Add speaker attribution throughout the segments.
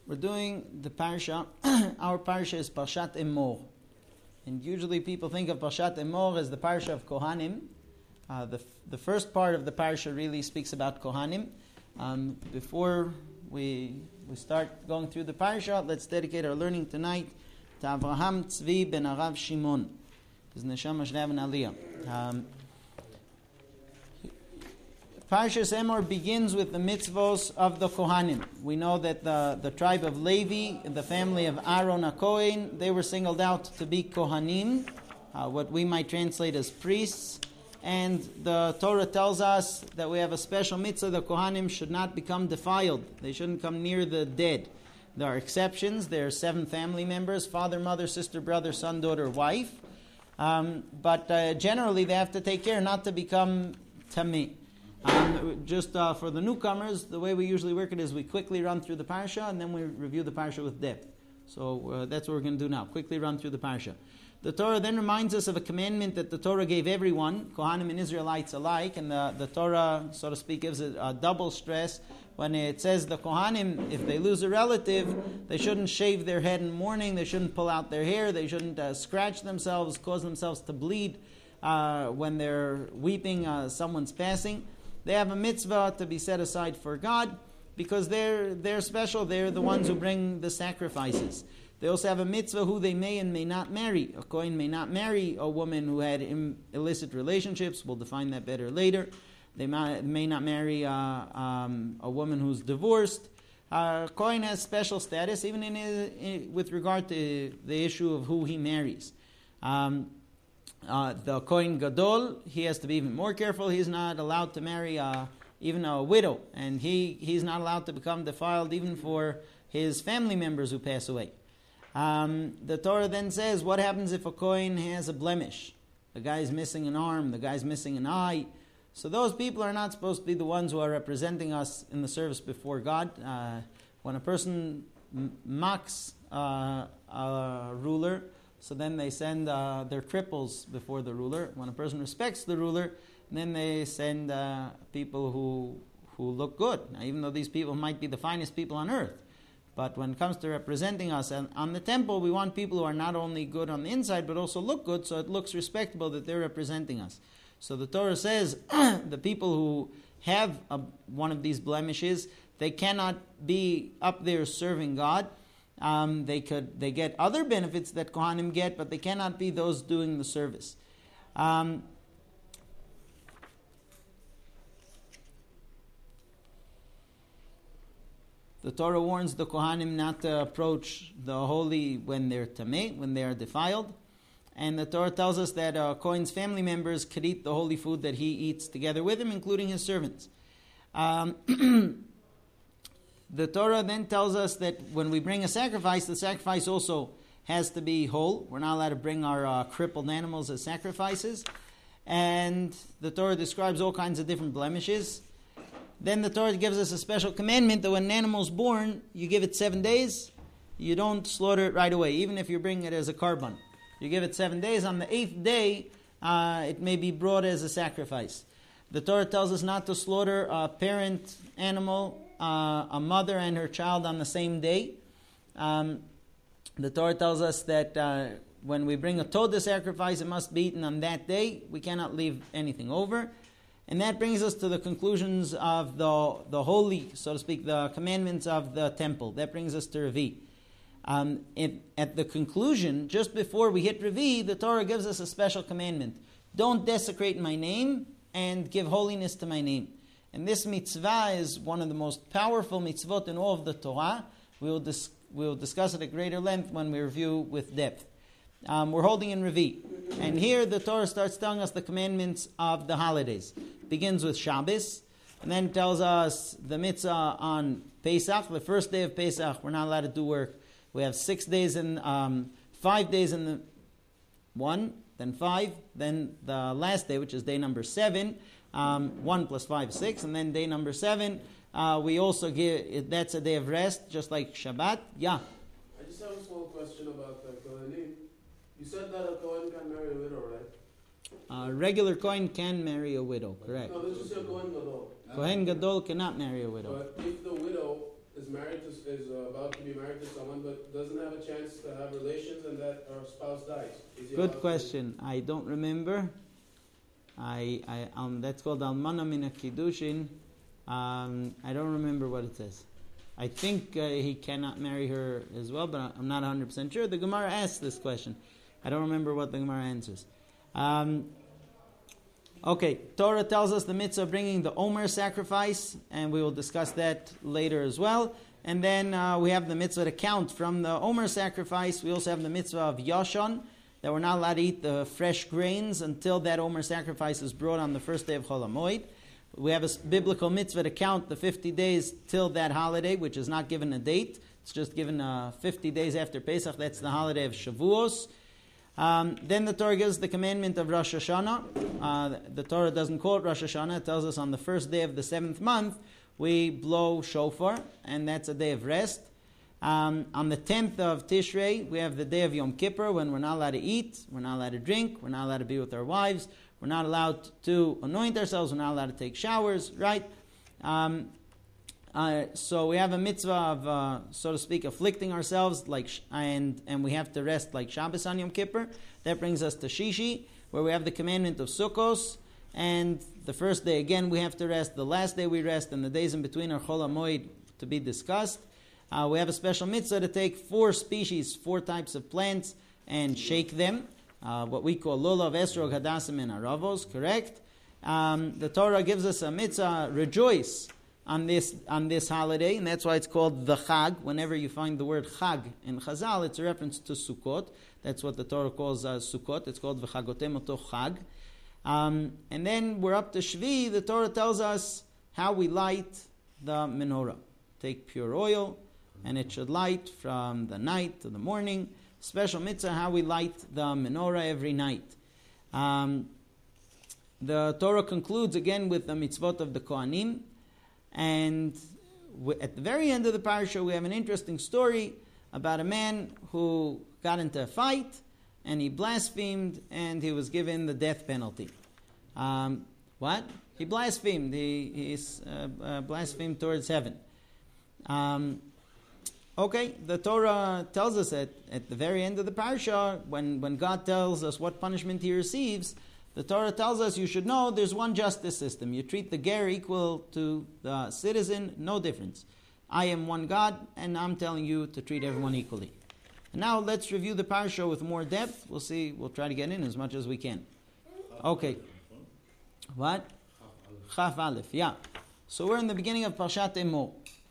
Speaker 1: We're doing the parsha. Our parsha is Parshat Emor. And usually people think of Parshat Emor as the parsha of Kohanim. The first part of the parsha really speaks about Kohanim. Before we start going through the parsha, let's dedicate our learning tonight to Avraham Tzvi ben Arav Shimon. His neshama should have an aliyah. Parshas Emor begins with the mitzvos of the Kohanim. We know that the tribe of Levi, the family of Aaron HaKohen, they were singled out to be Kohanim, what we might translate as priests. And the Torah tells us that we have a special mitzvah. The Kohanim should not become defiled. They shouldn't come near the dead. There are exceptions. There are 7 family members: father, mother, sister, brother, son, daughter, wife. But generally they have to take care not to become tameh. Just for the newcomers, the way we usually work it is we quickly run through the parsha and then we review the parsha with depth. So that's what we're going to do now. Quickly run through the parsha. The Torah then reminds us of a commandment that the Torah gave everyone, Kohanim and Israelites alike, and the Torah, so to speak, gives it a double stress when it says the Kohanim, if they lose a relative, they shouldn't shave their head in mourning, they shouldn't pull out their hair, they shouldn't scratch themselves, cause themselves to bleed when they're weeping someone's passing. They have a mitzvah to be set aside for God because they're special. They're the ones who bring the sacrifices. They also have a mitzvah who they may and may not marry. A Kohen may not marry a woman who had illicit relationships. We'll define that better later. They may not marry a woman who's divorced. Kohen has special status even with regard to the issue of who he marries. The Kohen Gadol, he has to be even more careful. He's not allowed to marry even a widow, and he's not allowed to become defiled even for his family members who pass away. The Torah then says, what happens if a Kohen has a blemish? The guy's missing an arm, the guy's missing an eye. So those people are not supposed to be the ones who are representing us in the service before God. When a person mocks a ruler, so then they send their cripples before the ruler. When a person respects the ruler, then they send people who look good. Now, even though these people might be the finest people on earth, but when it comes to representing us on the temple, we want people who are not only good on the inside, but also look good, so it looks respectable that they're representing us. So the Torah says the people who have one of these blemishes, they cannot be up there serving God. They get other benefits that Kohanim get, but they cannot be those doing the service. The Torah warns the Kohanim not to approach the holy when they're tameh, when they are defiled. And the Torah tells us that Kohen's family members could eat the holy food that he eats together with him, including his servants. The Torah then tells us that when we bring a sacrifice, the sacrifice also has to be whole. We're not allowed to bring our crippled animals as sacrifices. And the Torah describes all kinds of different blemishes. Then the Torah gives us a special commandment that when an animal is born, you give it 7 days. You don't slaughter it right away, even if you're bringing it as a korban. You give it 7 days. On the 8th day, it may be brought as a sacrifice. The Torah tells us not to slaughter a parent animal, a mother and her child on the same day. The Torah tells us that when we bring a todah sacrifice, it must be eaten on that day. We cannot leave anything over. And that brings us to the conclusions of the holy, so to speak, the commandments of the temple. That brings us to Revi. At the conclusion, just before we hit Revi, the Torah gives us a special commandment. Don't desecrate my name and give holiness to my name. And this mitzvah is one of the most powerful mitzvot in all of the Torah. We will discuss it at greater length when we review with depth. We're holding in Revi. And here the Torah starts telling us the commandments of the holidays. It begins with Shabbos, and then tells us the mitzvah on Pesach, the first day of Pesach. We're not allowed to do work. We have 6 days and 5 days in the 1, then 5, then the last day, which is day number 7. 1 plus 5 is 6, and then day number 7, we also give, that's a day of rest, just like Shabbat. Yeah?
Speaker 2: I just have a small question about Kohanim. You said that a Kohen can marry a widow, right?
Speaker 1: A regular Kohen can marry a widow, correct.
Speaker 2: No, this is your Kohen Gadol.
Speaker 1: Kohen Gadol cannot marry a widow.
Speaker 2: But if the widow is about to be married to someone but doesn't have a chance to have relations and that our spouse dies?
Speaker 1: Good question. I don't remember. That's called Almana Mina Kiddushin. I don't remember what it says. I think he cannot marry her as well, but I'm not 100% sure. The Gemara asks this question. I don't remember what the Gemara answers. Okay, Torah tells us the mitzvah of bringing the Omer sacrifice, and we will discuss that later as well. And then we have the mitzvah to count from the Omer sacrifice. We also have the mitzvah of Yashon, that we're not allowed to eat the fresh grains until that Omer sacrifice is brought on the first day of Chol HaMoed. We have a biblical mitzvah to count the 50 days till that holiday, which is not given a date. It's just given 50 days after Pesach. That's the holiday of Shavuos. Then the Torah gives the commandment of Rosh Hashanah. The Torah doesn't call it Rosh Hashanah. It tells us on the first day of the 7th month, we blow shofar, and that's a day of rest. On the 10th of Tishrei, we have the day of Yom Kippur, when we're not allowed to eat, we're not allowed to drink, we're not allowed to be with our wives, we're not allowed to anoint ourselves, we're not allowed to take showers, right? So we have a mitzvah of, so to speak, afflicting ourselves, and we have to rest like Shabbos on Yom Kippur. That brings us to Shishi, where we have the commandment of Sukkos, and the first day again we have to rest, the last day we rest, and the days in between are Chol HaMoed to be discussed. We have a special mitzvah to take 4 types of plants, and shake them, what we call lulav, esrog, hadassim, and aravos, correct? The Torah gives us a mitzvah, rejoice on this holiday, and that's why it's called the Chag. Whenever you find the word Chag in Chazal, it's a reference to Sukkot. That's what the Torah calls Sukkot. It's called V'chagotem oto Chag. And then we're up to Shvi. The Torah tells us how we light the menorah. Take pure oil, and it should light from the night to the morning. Special mitzvah, how we light the menorah every night. The Torah concludes again with the mitzvot of the Kohanim. And at the very end of the parasha, we have an interesting story about a man who got into a fight, and he blasphemed, and he was given the death penalty. What? He blasphemed. He blasphemed towards heaven. Okay, the Torah tells us that at the very end of the parasha, when God tells us what punishment he receives, the Torah tells us you should know there's one justice system. You treat the ger equal to the citizen, no difference. I am one God, and I'm telling you to treat everyone equally. And now let's review the parasha with more depth. We'll try to get in as much as we can. Okay. What? Chaf Aleph, yeah. So we're in the beginning of Parshat Emor.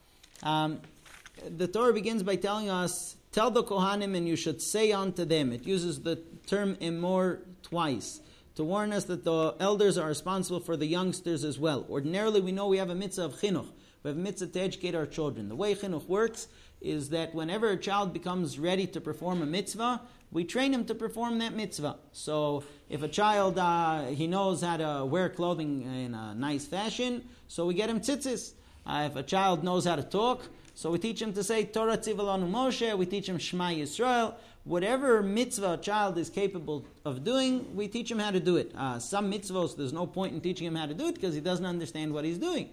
Speaker 1: The Torah begins by telling us, tell the Kohanim and you should say unto them. It uses the term Emor twice, to warn us that the elders are responsible for the youngsters as well. Ordinarily, we know we have a mitzvah of chinuch. We have a mitzvah to educate our children. The way chinuch works is that whenever a child becomes ready to perform a mitzvah, we train him to perform that mitzvah. So if a child, he knows how to wear clothing in a nice fashion, so we get him tzitzis. If a child knows how to talk, so we teach him to say Torah Tzivalanu Moshe, we teach him Shema Yisrael. Whatever mitzvah a child is capable of doing, we teach him how to do it. Some mitzvahs, there's no point in teaching him how to do it because he doesn't understand what he's doing.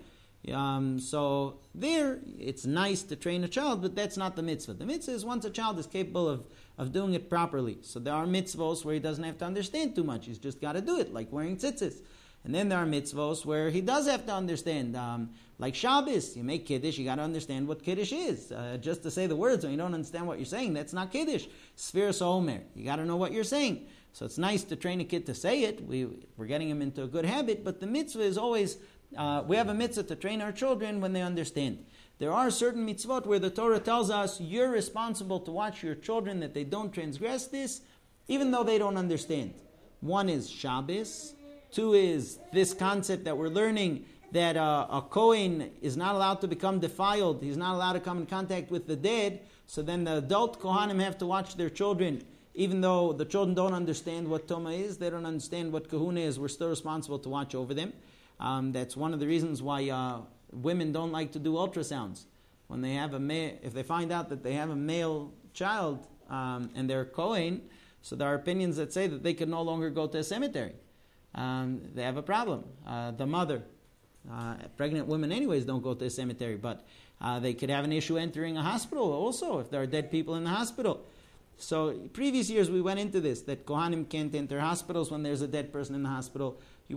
Speaker 1: So there, it's nice to train a child, but that's not the mitzvah. The mitzvah is once a child is capable of doing it properly. So there are mitzvahs where he doesn't have to understand too much. He's just got to do it, like wearing tzitzis. And then there are mitzvahs where he does have to understand, like Shabbos. You make Kiddush, you got to understand what Kiddush is. Just to say the words when you don't understand what you're saying, that's not Kiddush. Sfiras Omer, you got to know what you're saying. So it's nice to train a kid to say it. We're getting him into a good habit, but the mitzvah is always, we have a mitzvah to train our children when they understand. There are certain mitzvot where the Torah tells us you're responsible to watch your children that they don't transgress this, even though they don't understand. One is Shabbos. 2 is this concept that we're learning that a Kohen is not allowed to become defiled. He's not allowed to come in contact with the dead. So then the adult Kohanim have to watch their children. Even though the children don't understand what Toma is, they don't understand what Kahuna is, we're still responsible to watch over them. That's one of the reasons why women don't like to do ultrasounds. When they have if they find out that they have a male child and they're Kohen, so there are opinions that say that they can no longer go to a cemetery. They have a problem. The mother, pregnant women anyways don't go to a cemetery, but They could have an issue entering a hospital also if there are dead people in the hospital. So previous years we went into this, that Kohanim can't enter hospitals when there's a dead person in the hospital.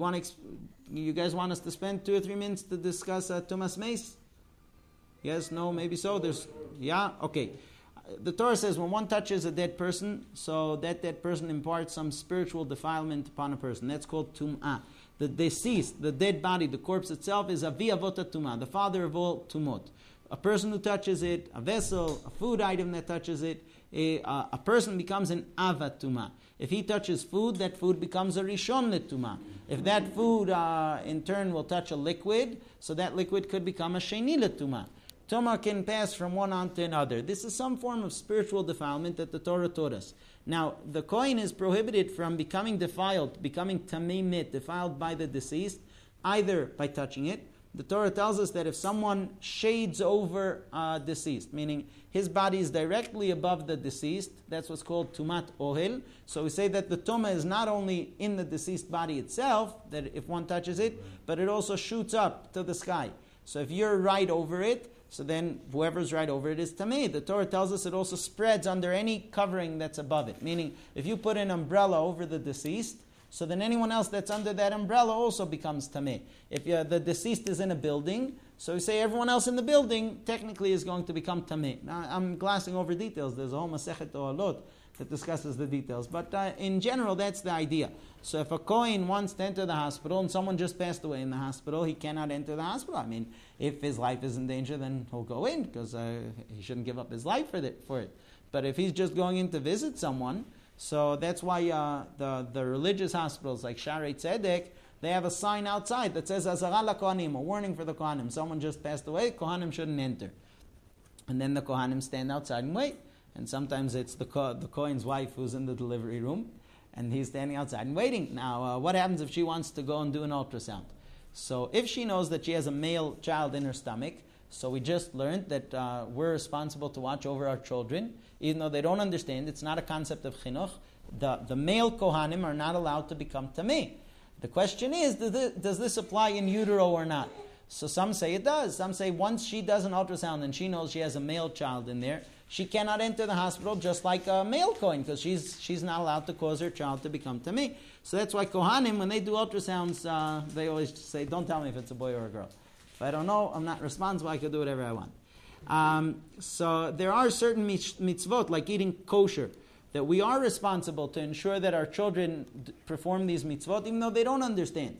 Speaker 1: You guys want us to spend 2 or 3 minutes to discuss Tumas Meis? Yes, no, maybe so. Okay. The Torah says when one touches a dead person, so that dead person imparts some spiritual defilement upon a person. That's called Tum'ah. The deceased, the dead body, the corpse itself is Avi Avot Tum'ah, the father of all Tumot. A person who touches it, a vessel, a food item that touches it, a person becomes an Avat Tumah. If he touches food, that food becomes a Rishon Tumah. If that food in turn will touch a liquid, so that liquid could become a Sheni Tumah. Tumah can pass from one on to another. This is some form of spiritual defilement that the Torah taught us. Now, the Kohen is prohibited from becoming defiled, becoming Tamei Mit, defiled by the deceased, either by touching it. The Torah tells us that if someone shades over deceased, meaning his body is directly above the deceased, that's what's called Tumat Ohel. So we say that the Tumah is not only in the deceased body itself, that if one touches it, but it also shoots up to the sky. So if you're right over it, so then whoever's right over it is Tameh. The Torah tells us it also spreads under any covering that's above it. Meaning, if you put an umbrella over the deceased, so then anyone else that's under that umbrella also becomes Tameh. If the deceased is in a building, so we say everyone else in the building technically is going to become Tameh. Now, I'm glassing over details. There's a whole Masechet Ohalot that discusses the details. But in general, that's the idea. So if a Kohen wants to enter the hospital and someone just passed away in the hospital, he cannot enter the hospital. I mean, if his life is in danger, then he'll go in because he shouldn't give up his life for it. But if he's just going in to visit someone, so that's why the religious hospitals like Shaarei Tzedek, they have a sign outside that says Azara LaKohanim, a warning for the Kohanim. Someone just passed away, Kohanim shouldn't enter. And then the Kohanim stand outside and wait. And sometimes it's the Kohen's wife who's in the delivery room, and he's standing outside and waiting. Now, what happens if she wants to go and do an ultrasound? So if she knows that she has a male child in her stomach, so we just learned that we're responsible to watch over our children, even though they don't understand. It's not a concept of chinuch. The male Kohanim are not allowed to become tameh. The question is, does this apply in utero or not? So some say it does. Some say once she does an ultrasound and she knows she has a male child in there, she cannot enter the hospital just like a male Kohen because she's not allowed to cause her child to become tameh. So that's why Kohanim, when they do ultrasounds, they always say, don't tell me if it's a boy or a girl. If I don't know, I'm not responsible, I can do whatever I want. So there are certain mitzvot, like eating kosher, that we are responsible to ensure that our children perform these mitzvot, even though they don't understand.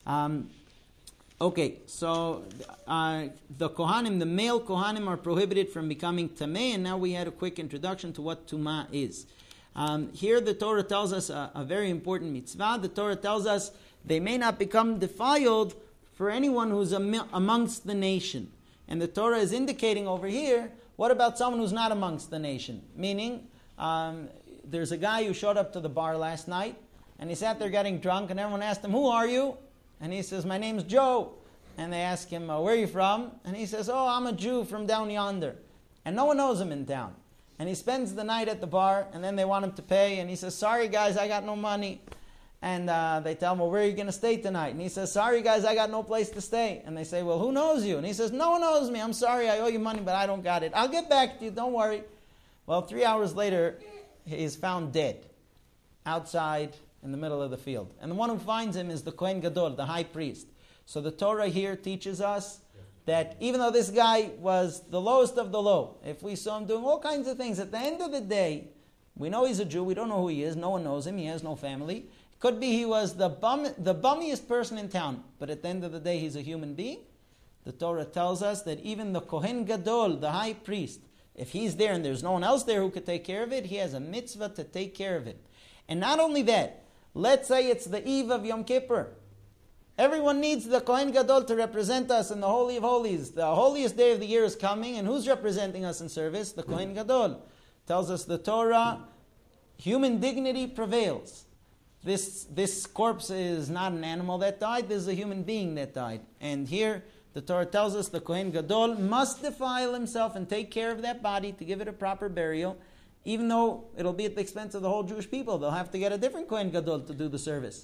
Speaker 1: Okay, so the Kohanim, the male Kohanim, are prohibited from becoming Tameh, and now we had a quick introduction to what Tumah is. Here the Torah tells us a very important mitzvah. The Torah tells us they may not become defiled for anyone who's amongst the nation. And the Torah is indicating over here, what about someone who's not amongst the nation? Meaning, there's a guy who showed up to the bar last night, and he sat there getting drunk, and everyone asked him, who are you? And he says, my name's Joe. And they ask him, where are you from? And he says, I'm a Jew from down yonder. And no one knows him in town. And he spends the night at the bar, and then they want him to pay, and he says, sorry guys, I got no money. And they tell him, where are you going to stay tonight? And he says, sorry guys, I got no place to stay. And they say, well, who knows you? And he says, no one knows me. I'm sorry, I owe you money, but I don't got it. I'll get back to you, don't worry. Well, 3 hours later, he's found dead outside in the middle of the field. And the one who finds him is the Kohen Gadol, the high priest. So the Torah here teaches us that even though this guy was the lowest of the low, if we saw him doing all kinds of things, at the end of the day, we know he's a Jew, we don't know who he is, no one knows him, he has no family. Could be he was the bummiest person in town, but at the end of the day, he's a human being. The Torah tells us that even the Kohen Gadol, the high priest, if he's there and there's no one else there who could take care of it, he has a mitzvah to take care of it. And not only that, let's say it's the eve of Yom Kippur. Everyone needs the Kohen Gadol to represent us in the Holy of Holies. The holiest day of the year is coming, and who's representing us in service? The Kohen Gadol. Tells us the Torah, human dignity prevails. This corpse is not an animal that died, this is a human being that died. And here, the Torah tells us the Kohen Gadol must defile himself and take care of that body to give it a proper burial, even though it'll be at the expense of the whole Jewish people. They'll have to get a different Kohen Gadol to do the service.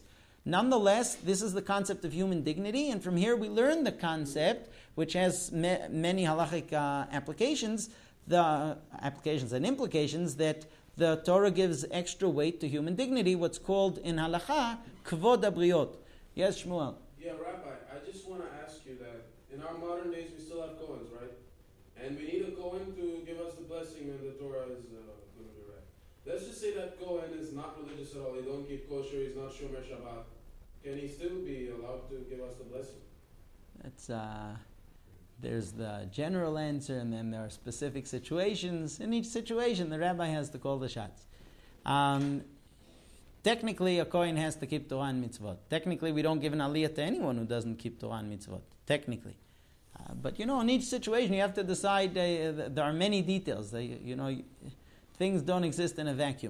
Speaker 1: Nonetheless, this is the concept of human dignity, and from here we learn the concept, which has many halachic applications, the applications and implications, that the Torah gives extra weight to human dignity, what's called in halacha, kvod habriot. Yes, Shmuel?
Speaker 2: Yeah, Rabbi, I just want to ask you that in our modern days we still have Kohens, right? And we need a Kohen to give us the blessing when the Torah is going to be read. Let's just say that Kohen is not religious at all. He don't keep kosher. He's not shomer Shabbat. Can he still be allowed to give us the blessing?
Speaker 1: That's there's the general answer, and then there are specific situations. In each situation, the rabbi has to call the shots. Technically, a Kohen has to keep Torah and mitzvot. Technically, we don't give an aliyah to anyone who doesn't keep Torah and mitzvot. Technically. But in each situation, you have to decide. There are many details. Things don't exist in a vacuum.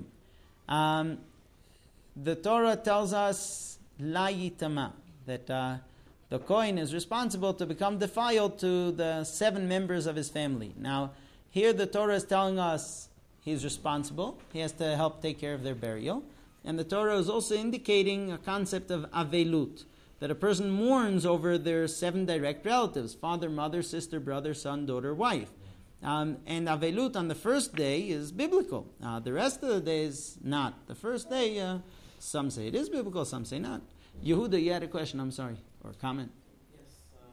Speaker 1: The Torah tells us la yitama, that the Kohen is responsible to become defiled to the 7 members of his family. Now, here the Torah is telling us he's responsible. He has to help take care of their burial. And the Torah is also indicating a concept of avelut, that a person mourns over their 7 direct relatives: father, mother, sister, brother, son, daughter, wife. And avelut on the first day is biblical. The rest of the days, not. The first day, some say it is biblical, some say not. Yehuda, you had a question, I'm sorry, or comment?
Speaker 3: Yes,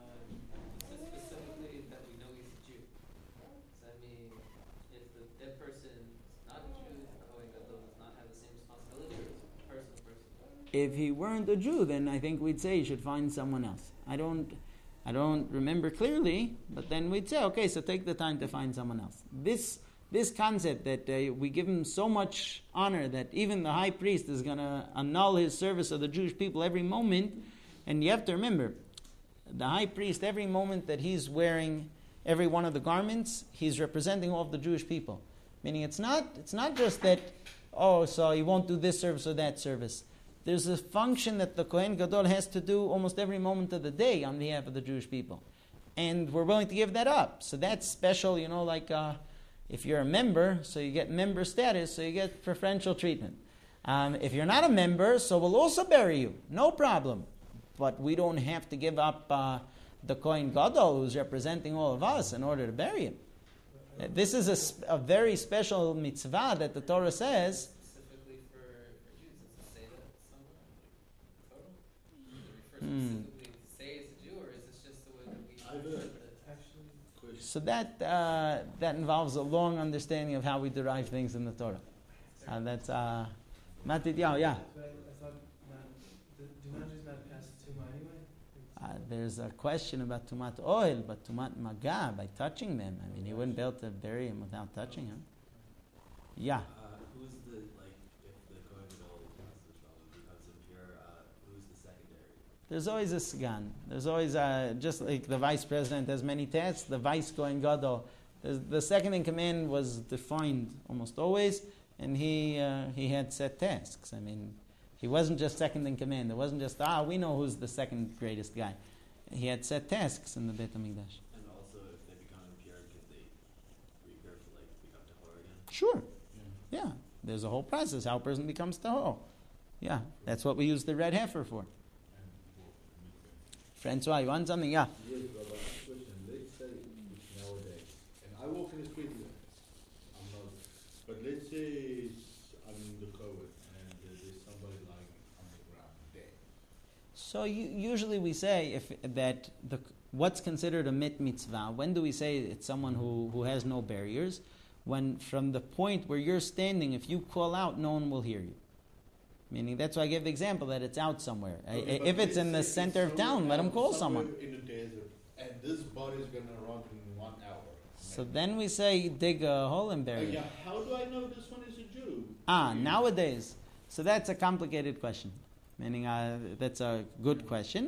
Speaker 3: it says specifically that we know he's a Jew. Does that mean if the dead person is not a Jew, the Kohen Gadol does not have the same responsibility, or is it person?
Speaker 1: If he weren't a Jew, then I think we'd say he should find someone else. I don't remember clearly, but then we'd say, okay, so take the time to find someone else. This concept that we give him so much honor that even the high priest is going to annul his service of the Jewish people every moment, and you have to remember, the high priest, every moment that he's wearing every one of the garments, he's representing all of the Jewish people. Meaning it's not just that, so he won't do this service or that service. There's a function that the Kohen Gadol has to do almost every moment of the day on behalf of the Jewish people. And we're willing to give that up. So that's special, like if you're a member, so you get member status, so you get preferential treatment. If you're not a member, so we'll also bury you. No problem. But we don't have to give up the Kohen Gadol, who's representing all of us, in order to bury him. This is a very special mitzvah that the Torah says.
Speaker 3: Specifically for Jews, does it say that somewhere? Total? Does it refer specifically to say he's a Jew, or is this just the way that we interpret it?
Speaker 1: So that involves a long understanding of how we derive things in the Torah. That's Matidyahu, yeah.
Speaker 4: But I thought do not just not pass Tumah anyway?
Speaker 1: There's a question about Tumat oil, but Tumat Maga, by touching them. I mean, you wouldn't be able to bury him without touching him. Yeah.
Speaker 5: Who's if the Kohen Gadol becomes impure, who's the secondary?
Speaker 1: There's always a Sgan. There's always, just like the vice president has many tasks, the vice Kohen Gadol. The second in command was defined almost always, and he had set tasks. I mean, he wasn't just second in command. It wasn't just, we know who's the second greatest guy. He had set tasks in the Beit HaMikdash.
Speaker 5: And also, if they become impure, can they repair to become tahor again?
Speaker 1: Sure. Yeah. There's a whole process how a person becomes tahor. Yeah. That's what we use the red heifer for. Francois, you want something? Yeah.
Speaker 6: Yes, Rabbi, question. Let's say it's nowadays, and I walk in the street here. I'm not, but let's say I'm in the COVID and there's somebody lying on the ground dead.
Speaker 1: So usually we say that what's considered a mitzvah. When do we say it's someone who has no barriers? When from the point where you're standing, if you call out, no one will hear you. Meaning that's why I gave the example that it's out somewhere.
Speaker 6: Okay,
Speaker 1: if it's in the center of town, let them call someone.
Speaker 6: In the desert, and this body is going to rot in 1 hour.
Speaker 1: So then we say dig a hole and bury
Speaker 6: Yeah,
Speaker 1: it.
Speaker 6: how do I know this one is a Jew?
Speaker 1: Nowadays. So that's a complicated question. Meaning that's a good question.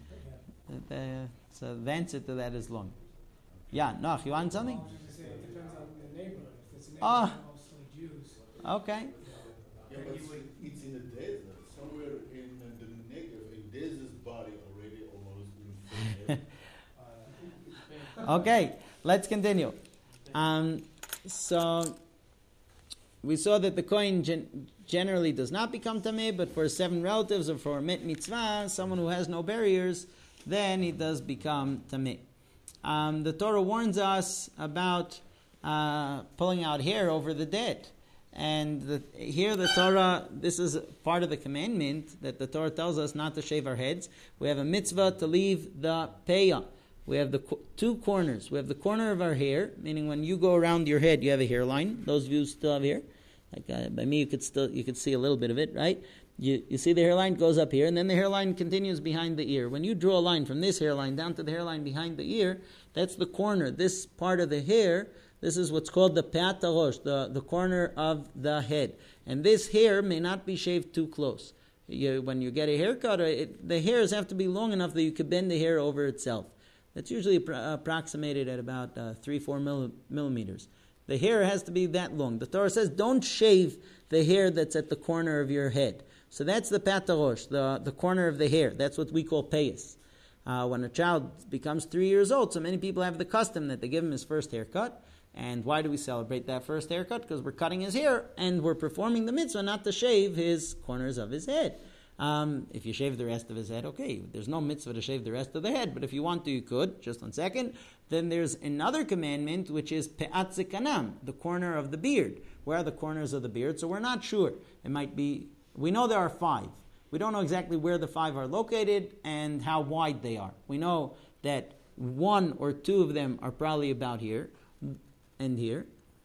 Speaker 1: So the answer to that is long. Yeah, Noach, you want something?
Speaker 4: It depends on the neighborhood. If it's a neighborhood mostly Jews.
Speaker 1: Okay.
Speaker 6: Yeah, but it's in the desert, somewhere in the Negev, and there's this body already almost in front of
Speaker 1: Okay, let's continue. So we saw that the Kohen generally does not become Tameh, but for 7 relatives or for Met Mitzvah, someone who has no barriers, then he does become Tameh. The Torah warns us about pulling out hair over the dead. And here the Torah, this is part of the commandment that the Torah tells us not to shave our heads. We have a mitzvah to leave the peyah. We have the 2 corners. We have the corner of our hair, meaning when you go around your head, you have a hairline. Those of you who still have hair, like by me, you could see a little bit of it, right? You see the hairline goes up here, and then the hairline continues behind the ear. When you draw a line from this hairline down to the hairline behind the ear, that's the corner. This part of the hair, this is what's called the peat harosh, the corner of the head. And this hair may not be shaved too close. When you get a haircut, the hairs have to be long enough that you could bend the hair over itself. That's usually approximated at about 3-4 millimeters. The hair has to be that long. The Torah says don't shave the hair that's at the corner of your head. So that's the peat harosh, the corner of the hair. That's what we call payas. When a child becomes 3 years old, so many people have the custom that they give him his first haircut. And why do we celebrate that first haircut? Because we're cutting his hair and we're performing the mitzvah not to shave his corners of his head. If you shave the rest of his head, okay. There's no mitzvah to shave the rest of the head, but if you want to, you could. Just 1 second. Then there's another commandment, which is pe'at zikanam, the corner of the beard. Where are the corners of the beard? So we're not sure. It might be, we know there are 5. We don't know exactly where the 5 are located and how wide they are. We know that 1 or 2 of them are probably about here, and here,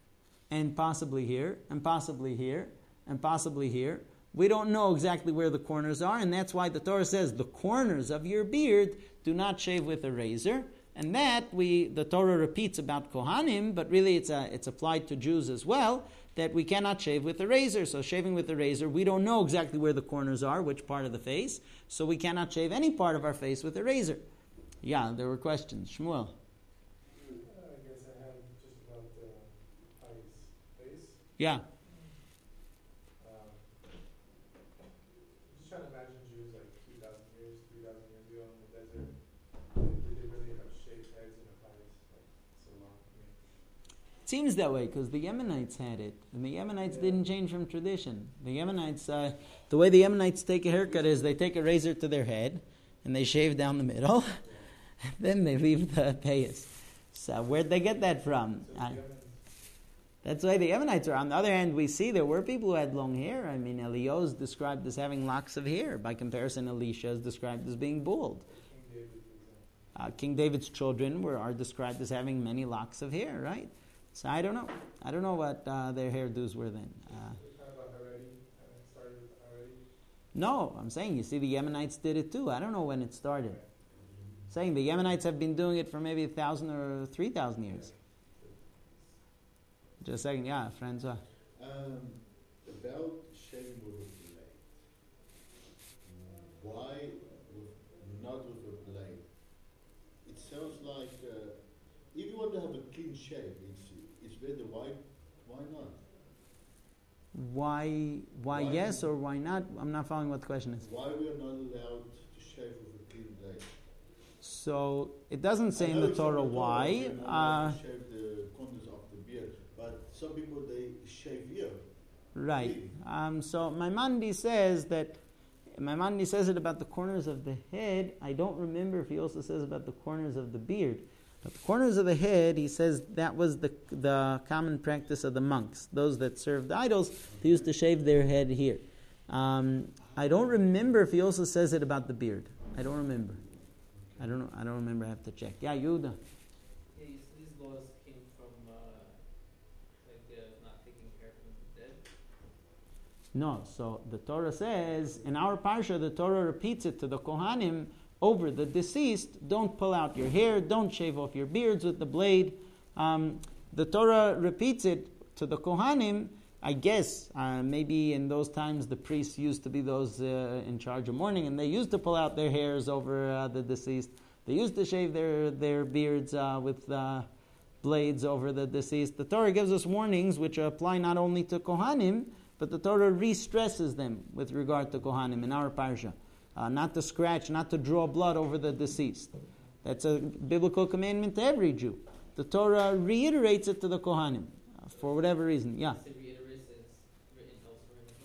Speaker 1: and possibly here, and possibly here, and possibly here. We don't know exactly where the corners are, and that's why the Torah says the corners of your beard do not shave with a razor. And that the Torah repeats about Kohanim, but really it's applied to Jews as well, that we cannot shave with a razor. So shaving with a razor, we don't know exactly where the corners are, which part of the face, so we cannot shave any part of our face with a razor. Yeah, there were questions. Shmuel.
Speaker 4: I guess I have just about face.
Speaker 1: Yeah.
Speaker 4: Just trying to imagine Jews like 2,000 years, 3,000 years ago in the desert. Did they really have shaved heads and a pious like so long?
Speaker 1: It seems that way because the Yemenites had it, and the Yemenites didn't change from tradition. The Yemenites, the way the Yemenites take a haircut is they take a razor to their head, and they shave down the middle, and then they leave the payas. So where'd they get that from? That's why the Yemenites are. On the other hand, we see there were people who had long hair. I mean, Eliyahu is described as having locks of hair. By comparison, Elisha is described as being bald. King David's children are described as having many locks of hair, right? So I don't know. I don't know what their hairdos were then. No, I'm saying, you see, the Yemenites did it too. I don't know when it started. Saying the Yemenites have been doing it for maybe 1,000 or 3,000 years. Just a second, yeah, Francois.
Speaker 6: About shaving with a blade. Why not with a blade? It sounds like if you want to have a clean shave, it's better. Why not?
Speaker 1: Why yes or why not? I'm not following what the question is.
Speaker 6: Why we are not allowed to shave with a clean blade?
Speaker 1: So it doesn't say in the Torah why.
Speaker 6: Shave the corners of the beard, but some people they shave here.
Speaker 1: Right. So Maimonides says it about the corners of the head. I don't remember if he also says about the corners of the beard. But the corners of the head, he says that was the common practice of the monks. Those that served idols, they used to shave their head here. I don't remember if he also says it about the beard. I don't remember. I don't know. I don't remember. I have to check. Yeah, Yehuda.
Speaker 3: Yeah, these laws came from not taking care of the dead.
Speaker 1: No, so the Torah says, in our parsha, the Torah repeats it to the Kohanim over the deceased. Don't pull out your hair, don't shave off your beards with the blade. The Torah repeats it to the Kohanim. I guess maybe in those times the priests used to be those in charge of mourning, and they used to pull out their hairs over the deceased. They used to shave their beards with blades over the deceased. The Torah gives us warnings which apply not only to Kohanim, but the Torah re-stresses them with regard to Kohanim in our parsha. Not to scratch, not to draw blood over the deceased. That's a biblical commandment to every Jew. The Torah reiterates it to the Kohanim for whatever reason. Yeah.
Speaker 3: It reiterates it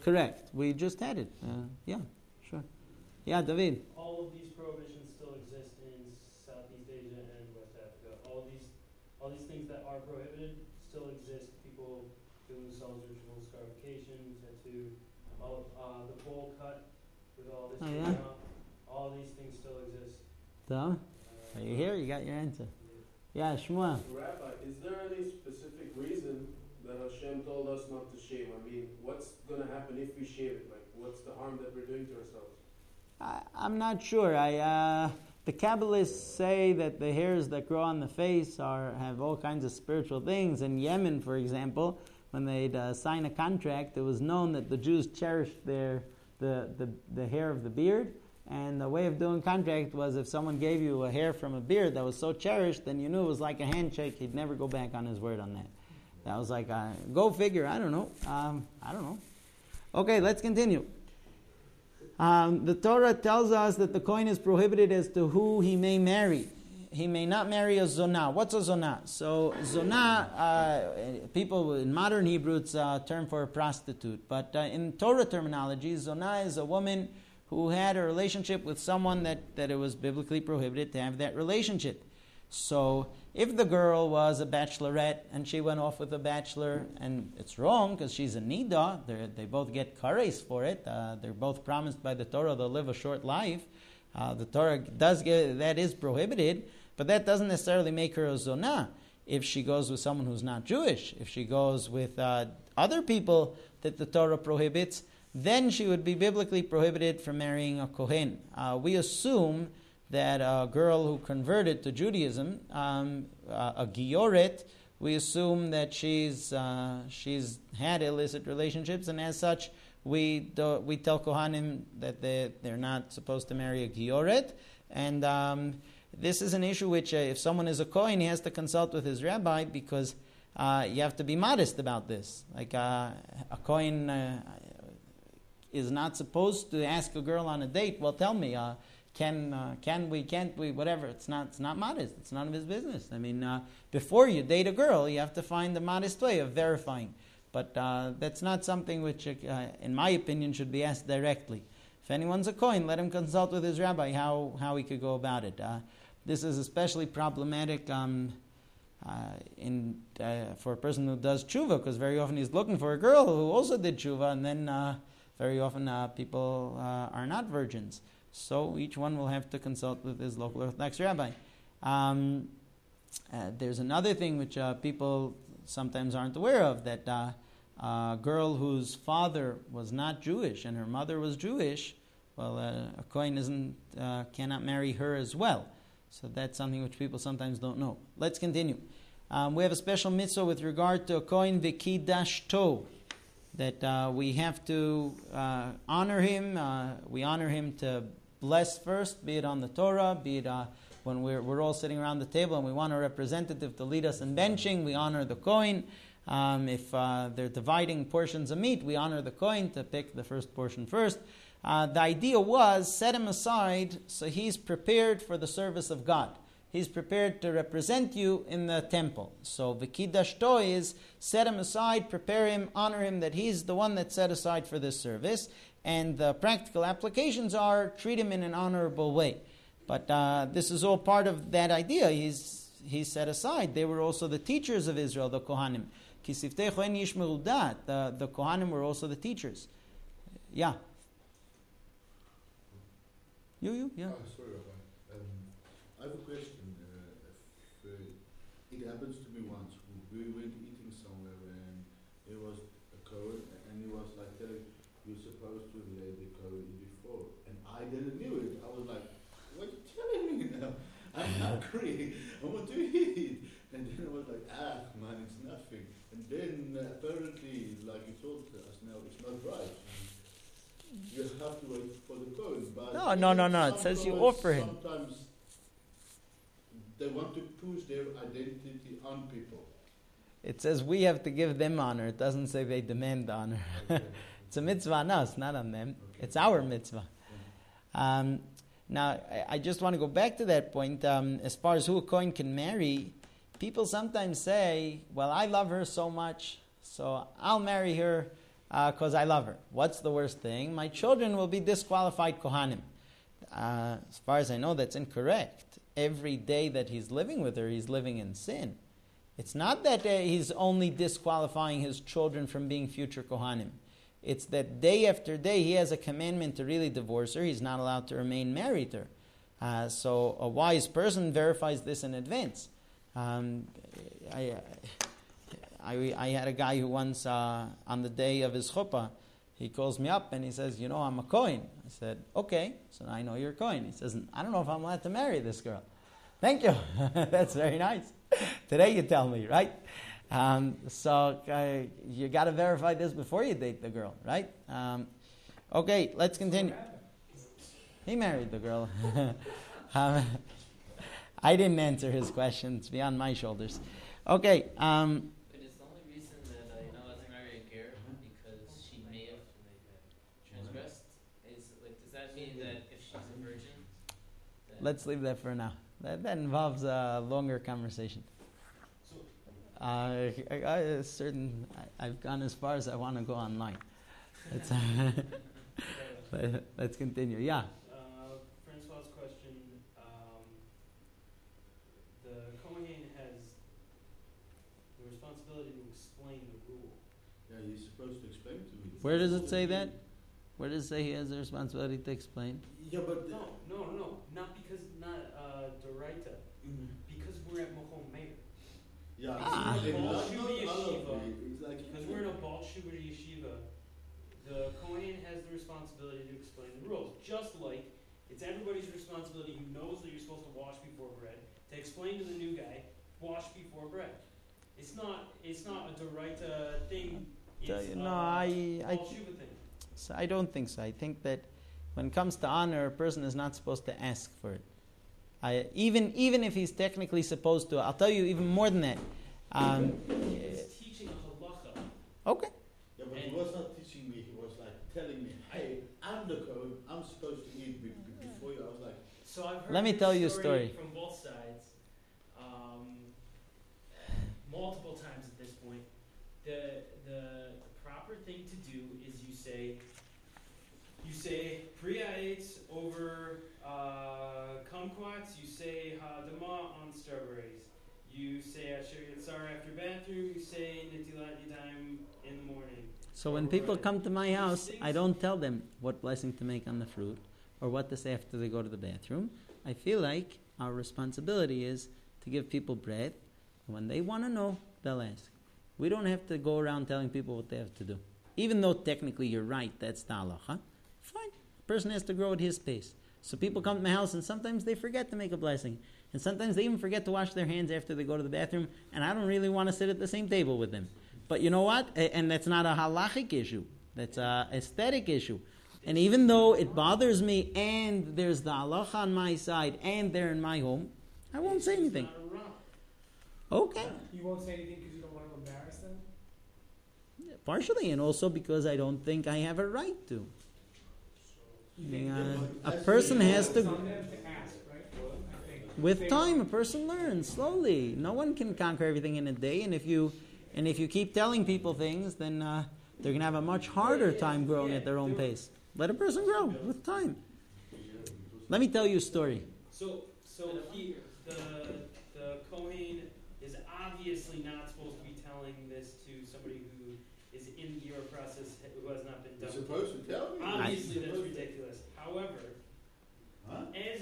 Speaker 1: correct. We just had it. Yeah, sure. Yeah, David.
Speaker 7: All of these prohibitions still exist in Southeast Asia and West Africa. All these things that are prohibited still exist. People doing self-ritual scarification, tattoo, the bowl cut with all this.
Speaker 1: Oh, yeah?
Speaker 7: All these things still exist.
Speaker 1: So, are you here? You got your answer. Yeah, Shmuel.
Speaker 2: Rabbi, is there any specific reason that Hashem told us not to shave? I mean, what's going to happen if we shave it? Like, what's the harm that we're doing to ourselves?
Speaker 1: I'm not sure. The Kabbalists say that the hairs that grow on the face have all kinds of spiritual things. In Yemen, for example, when they'd sign a contract, it was known that the Jews cherished the hair of the beard. And the way of doing contract was if someone gave you a hair from a beard that was so cherished, then you knew it was like a handshake. He'd never go back on his word on that. That was like, go figure. I don't know. Okay, let's continue. The Torah tells us that the Kohen is prohibited as to who he may marry. He may not marry a zonah. What's a zonah? So zonah, people in modern Hebrew, it's a term for a prostitute. But in Torah terminology, zonah is a woman who had a relationship with someone that it was biblically prohibited to have that relationship. So if the girl was a bachelorette and she went off with a bachelor, and it's wrong because she's a nida, they both get kares for it. They're both promised by the Torah they'll live a short life. The Torah does get that is prohibited, but that doesn't necessarily make her a zonah. If she goes with someone who's not Jewish, if she goes with other people that the Torah prohibits, then she would be biblically prohibited from marrying a Kohen. We assume that a girl who converted to Judaism, a Gioret, we assume that she's had illicit relationships, and as such, we tell Kohanim that they're not supposed to marry a Gioret. And this is an issue which, if someone is a Kohen, he has to consult with his rabbi, because you have to be modest about this. Like a Kohen is not supposed to ask a girl on a date, well, tell me, can we, can't we, whatever. It's not modest. It's none of his business. I mean, before you date a girl, you have to find a modest way of verifying. But that's not something which, in my opinion, should be asked directly. If anyone's a Kohen, let him consult with his rabbi how he could go about it. This is especially problematic for a person who does tshuva, because very often he's looking for a girl who also did tshuva, and then very often people are not virgins. So each one will have to consult with his local Orthodox rabbi. There's another thing which people sometimes aren't aware of, that a girl whose father was not Jewish and her mother was Jewish, well, a Kohen cannot marry her as well. So that's something which people sometimes don't know. Let's continue. We have a special mitzvah with regard to a Kohen v'kidashto, that we have to honor him. We honor him to bless first, be it on the Torah, be it when we're all sitting around the table and we want a representative to lead us in benching, we honor the Kohen. If they're dividing portions of meat, we honor the Kohen to pick the first portion first. The idea was, set him aside so he's prepared for the service of God. He's prepared to represent you in the temple. So v'kidashto is set him aside, prepare him, honor him that he's the one that's set aside for this service. And the practical applications are treat him in an honorable way. But this is all part of that idea. He's set aside. They were also the teachers of Israel, the Kohanim. Kisiftei Kohen yishmeru dat. The Kohanim were also the teachers. Yeah. You? Yeah.
Speaker 6: Sorry, Rabbi. I have a question. It happens to me once. We went eating somewhere and it was a Kohen, and he was like telling, you're supposed to lay the Kohen before. And I didn't knew it. I was like, what are you telling me now? I'm hungry. I want to eat. And then I was like, man, it's nothing. And then apparently, like you told us now, it's not right. You have to wait for the Kohen. But
Speaker 1: No. It says you offer him.
Speaker 6: Sometimes they want to push their identity on people.
Speaker 1: It says we have to give them honor. It doesn't say they demand honor.
Speaker 6: Okay.
Speaker 1: It's a mitzvah on us, not on them. Okay. It's our mitzvah. Now, I just want to go back to that point. As far as who a Kohen can marry, people sometimes say, well, I love her so much, so I'll marry her because I love her. What's the worst thing? My children will be disqualified Kohanim. As far as I know, that's incorrect. Every day that he's living with her, he's living in sin. It's not that he's only disqualifying his children from being future Kohanim. It's that day after day he has a commandment to really divorce her. He's not allowed to remain married to her. So a wise person verifies this in advance. I had a guy who once, on the day of his chuppah, he calls me up and he says, I'm a Kohen. I said, okay, so now I know you're a Kohen. He says, I don't know if I'm allowed to marry this girl. Thank you. That's very nice. Today you tell me, right? So you got to verify this before you date the girl, right? Okay, let's continue. He married the girl. I didn't answer his question. It's beyond my shoulders. Okay.
Speaker 3: But it's the only reason that I know as I marry a ger because she may have transgressed. Does that mean that if she's a virgin?
Speaker 1: Let's leave that for now. That involves a longer conversation. I've gone as far as I want to go online. Let's continue. Yeah.
Speaker 7: Francois' question. The Kohen has the responsibility to explain the rule.
Speaker 6: Yeah, you're supposed to explain to me.
Speaker 1: Where does it say that? Where does it say he has the responsibility to explain?
Speaker 6: Yeah, but
Speaker 7: No. Not because Doraita. Because we're at Mahom Meir.
Speaker 6: yeah,
Speaker 7: Because
Speaker 6: it's
Speaker 7: we're in a Baal Shuba Yeshiva, the Kohen has the responsibility to explain the rules. Just like it's everybody's responsibility who knows that you're supposed to wash before bread to explain to the new guy, wash before bread. It's not a Doraita thing. It's Baal Shuba thing.
Speaker 1: So I don't think so. I think that when it comes to honor, a person is not supposed to ask for it. Even if he's technically supposed to. I'll tell you even more than that.
Speaker 7: It's teaching halacha.
Speaker 1: Okay.
Speaker 6: Yeah, but he was not teaching me. He was like telling me, "Hey, I'm the code. I'm supposed to eat before you." I was like,
Speaker 7: So I've heard
Speaker 1: Let me
Speaker 7: this
Speaker 1: tell you a story.
Speaker 7: from both sides, multiple times at this point. The proper thing to do is you say Priya Eitz over kumquats. You say Hadama on strawberries. You say Asher Yitzhar after bathroom. You say Nitilat Yadayim in the morning.
Speaker 1: So when people come to my house, I don't tell them what blessing to make on the fruit or what to say after they go to the bathroom. I feel like our responsibility is to give people bread. And when they want to know, they'll ask. We don't have to go around telling people what they have to do. Even though technically you're right, that's the halacha. Fine. A person has to grow at his pace. So people come to my house and sometimes they forget to make a blessing. And sometimes they even forget to wash their hands after they go to the bathroom. And I don't really want to sit at the same table with them. But you know what? And that's not a halachic issue. That's an aesthetic issue. And even though it bothers me and there's the halacha on my side and they're in my home, I won't say anything. Okay.
Speaker 8: You won't say anything because you don't want to embarrass them?
Speaker 1: Partially, and also because I don't think I have a right to. A person has
Speaker 8: It's
Speaker 1: to,
Speaker 8: on them to ask, right? I think.
Speaker 1: with time, a person learns slowly. No one can conquer everything in a day, and if you keep telling people things, then they're going to have a much harder time growing at their own pace. Let a person grow with time. Let me tell you a story.
Speaker 7: So the Kohen is obviously not supposed to be telling this to somebody who is in the Giyur process who has not been
Speaker 6: "You're
Speaker 7: done.
Speaker 6: supposed to tell me."
Speaker 7: Obviously, that's ridiculous. However,
Speaker 6: Huh?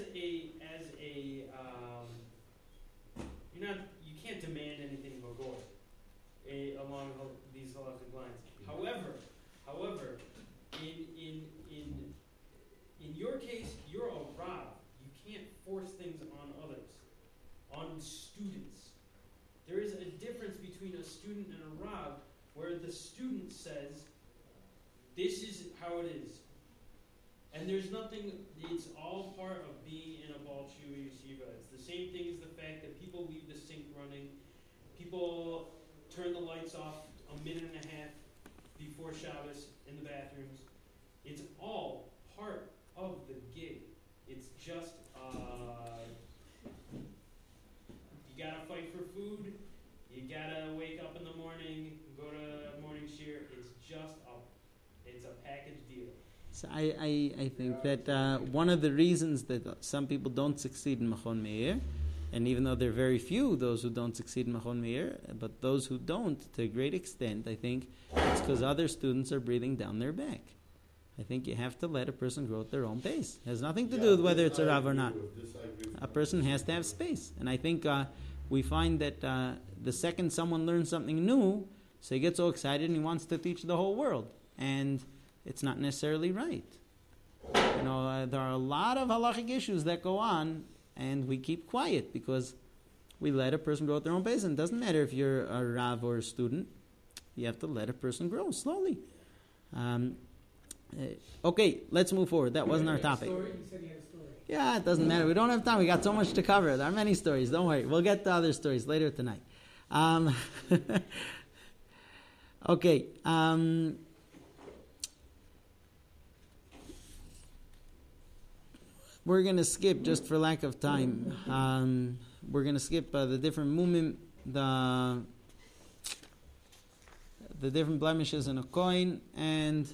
Speaker 7: you can't demand anything of a goy along these halachic lines. However, in your case, you're a rav. You can't force things on others, on students. There is a difference between a student and a rav, where the student says, "This is how it is." And there's nothing, it's all part of being in a Baal Shuba Yeshiva. It's the same thing as the fact that people leave the sink running. People turn the lights off a minute and a half before Shabbos in the bathrooms. It's all part of the gig. It's just, you gotta fight for food. You gotta wake up in the morning, go to morning shiur. It's just a It's a package deal.
Speaker 1: So I think that one of the reasons that some people don't succeed in Machon Meir, and even though there are very few those who don't succeed in Machon Meir, but those who don't, to a great extent, I think it's because other students are breathing down their back. I think you have to let a person grow at their own pace. It has nothing to do with whether it's a Rav or not. A person has to have space. And I think we find that the second someone learns something new, so he gets all excited and he wants to teach the whole world. And it's not necessarily right. There are a lot of halachic issues that go on, and we keep quiet because we let a person grow at their own pace. And it doesn't matter if you're a Rav or a student. You have to let a person grow slowly. Okay, let's move forward. That wasn't our topic.
Speaker 8: You said you had a story.
Speaker 1: Yeah, it doesn't matter. We don't have time. We got so much to cover. There are many stories. Don't worry. We'll get to other stories later tonight. Okay. We're going to skip, just for lack of time, we're going to skip the different mumim, the different blemishes in a coin, and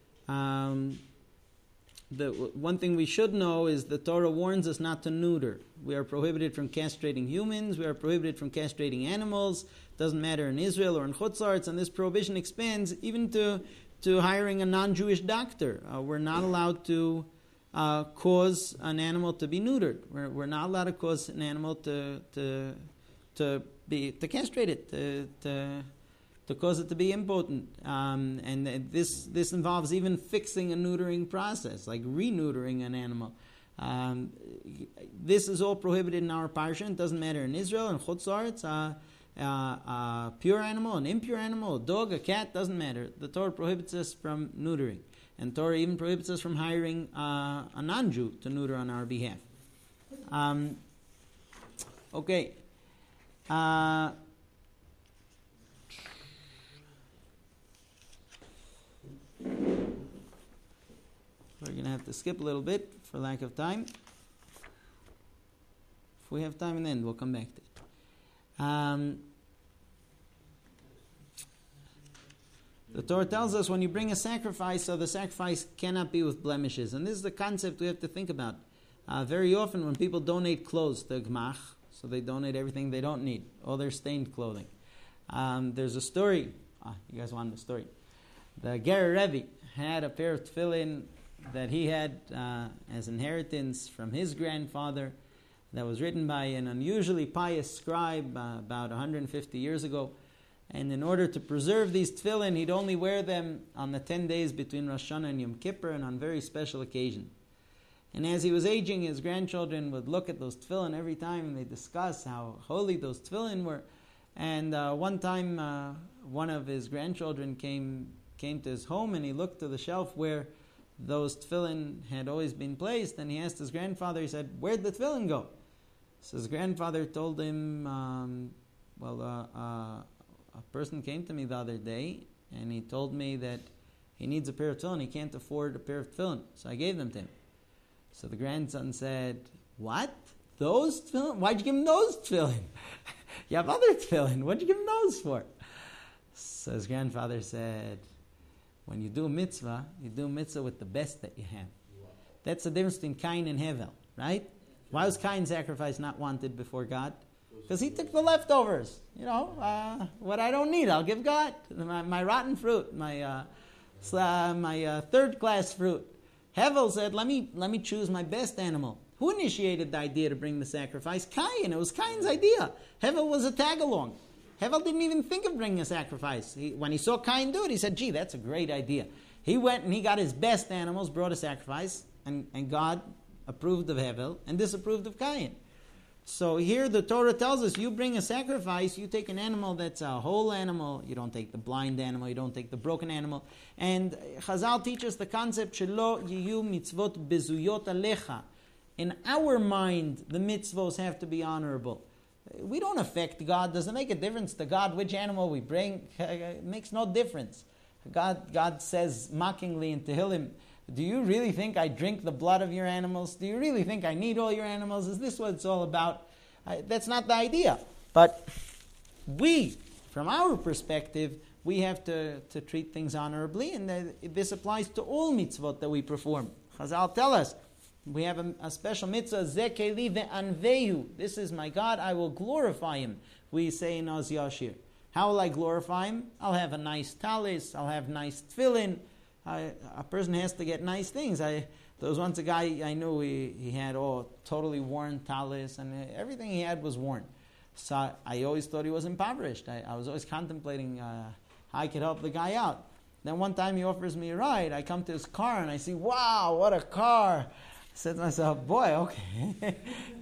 Speaker 1: the one thing we should know is the Torah warns us not to neuter. We are prohibited from castrating humans. We are prohibited from castrating animals. Doesn't matter in Israel or in Chutz La'aretz, and this prohibition expands even to hiring a non-Jewish doctor. We're not allowed to cause an animal to be neutered. We're not allowed to cause an animal to castrate it, to cause it to be impotent. And this involves even fixing a neutering process, like re-neutering an animal. This is all prohibited in our parsha. It doesn't matter in Israel, in Chutz La'aretz, a pure animal, an impure animal, a dog, a cat, doesn't matter. The Torah prohibits us from neutering. And Torah even prohibits us from hiring a non-Jew to neuter on our behalf. Okay. We're going to have to skip a little bit for lack of time. If we have time in the end, we'll come back to it. The Torah tells us when you bring a sacrifice, so the sacrifice cannot be with blemishes. And this is the concept we have to think about. Very often when people donate clothes to Gmach, so they donate everything they don't need, all their stained clothing. There's a story. You guys want the story? The Ger Rebbe had a pair of tefillin that he had as inheritance from his grandfather that was written by an unusually pious scribe about 150 years ago. And in order to preserve these tefillin, he'd only wear them on the 10 days between Rosh Hashanah and Yom Kippur and on very special occasions. And as he was aging, his grandchildren would look at those tefillin every time and they discuss how holy those tefillin were. And one time, one of his grandchildren came to his home and he looked to the shelf where those tefillin had always been placed, and he asked his grandfather, he said, "Where'd the tefillin go?" So his grandfather told him, a person came to me the other day and he told me that he needs a pair of tefillin. He can't afford a pair of tefillin, so I gave them to him. So the grandson said, "What? Those tefillin? Why'd you give him those tefillin? You have other tefillin. What'd you give him those for?" So his grandfather said, "When you do a mitzvah, you do a mitzvah with the best that you have." Wow. That's the difference between Cain and Hevel, right? Why was Cain's sacrifice not wanted before God? Because he took the leftovers. What I don't need, I'll give God. My rotten fruit, my third-class fruit. Hevel said, let me choose my best animal. Who initiated the idea to bring the sacrifice? Cain. It was Cain's idea. Hevel was a tag-along. Hevel didn't even think of bringing a sacrifice. When he saw Cain do it, he said, "Gee, that's a great idea." He went and he got his best animals, brought a sacrifice, and God approved of Hevel and disapproved of Cain. So here the Torah tells us, you bring a sacrifice, you take an animal that's a whole animal, you don't take the blind animal, you don't take the broken animal. And Chazal teaches the concept, Shelo yiyu mitzvot bezuyot alecha. In our mind, the mitzvos have to be honorable. We don't affect God. Does it make a difference to God which animal we bring? It makes no difference. God says mockingly in Tehillim, "Do you really think I drink the blood of your animals? Do you really think I need all your animals? Is this what it's all about?" That's not the idea. But we, from our perspective, we have to treat things honorably, and this applies to all mitzvot that we perform. Chazal tell us, we have a special mitzvah, Zekeli ve'anvehu. This is my God, I will glorify Him. We say in Oz Yashir. How will I glorify Him? I'll have a nice talis, I'll have nice tefillin. A person has to get nice things. There was once a guy I knew, he had totally worn talis, and everything he had was worn. So I always thought he was impoverished. I was always contemplating how I could help the guy out. Then one time he offers me a ride. I come to his car and I see, wow, what a car. I said to myself, boy, okay.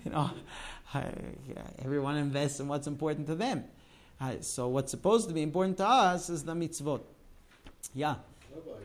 Speaker 1: Everyone invests in what's important to them. So what's supposed to be important to us is the mitzvot. Yeah.
Speaker 6: Rabbi,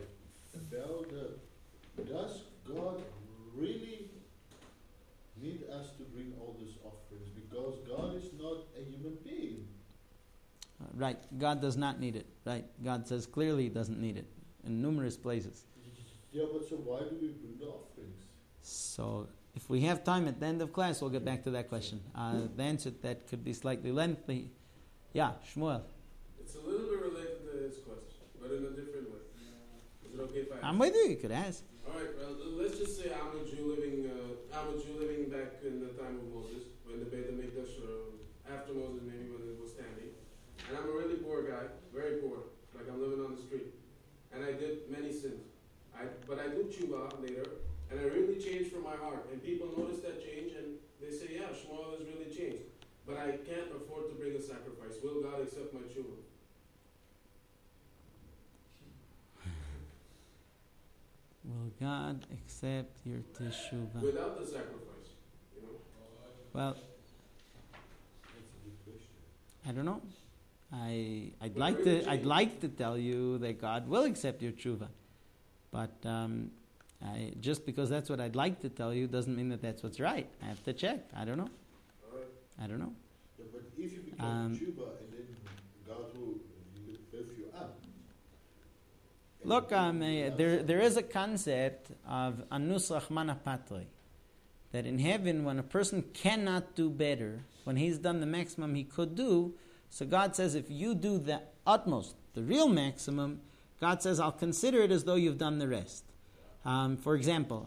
Speaker 6: does God really need us to bring all these offerings? Because God is not a human being.
Speaker 1: Right. God does not need it. Right. God says clearly He doesn't need it in numerous places.
Speaker 6: Yeah, but so why do we bring the offerings?
Speaker 1: So if we have time at the end of class, we'll get back to that question. The answer to that could be slightly lengthy. Yeah, Shmuel.
Speaker 2: It's a little bit related to his question, but in a different way. Is it okay if I ask?
Speaker 1: I'm with you. You could ask.
Speaker 2: All right. Well, let's just say I'm a Jew living back in the time of Moses, when the Beit HaMikdash, after Moses, maybe when it was standing, and I'm a really poor guy, very poor, like I'm living on the street, and I did many sins. But I do tshuva later, and I really changed from my heart, and people notice that change, and they say, yeah, Shmuel has really changed. But I can't afford to bring a sacrifice. Will God accept my tshuva?
Speaker 1: Will God accept your teshuvah?
Speaker 2: Without the sacrifice,
Speaker 1: Well,
Speaker 6: That's a good question.
Speaker 1: I don't know. I'd like to tell you that God will accept your tshuva, but just because that's what I'd like to tell you doesn't mean that that's what's right. I have to check. I don't know. I don't know.
Speaker 6: Yeah, but if you become tshuva and then God will fill you up.
Speaker 1: Look, there is a concept of anus rachmana patri, that in heaven, when a person cannot do better, when he's done the maximum he could do, so God says, if you do the utmost, the real maximum, God says, I'll consider it as though you've done the rest. For example,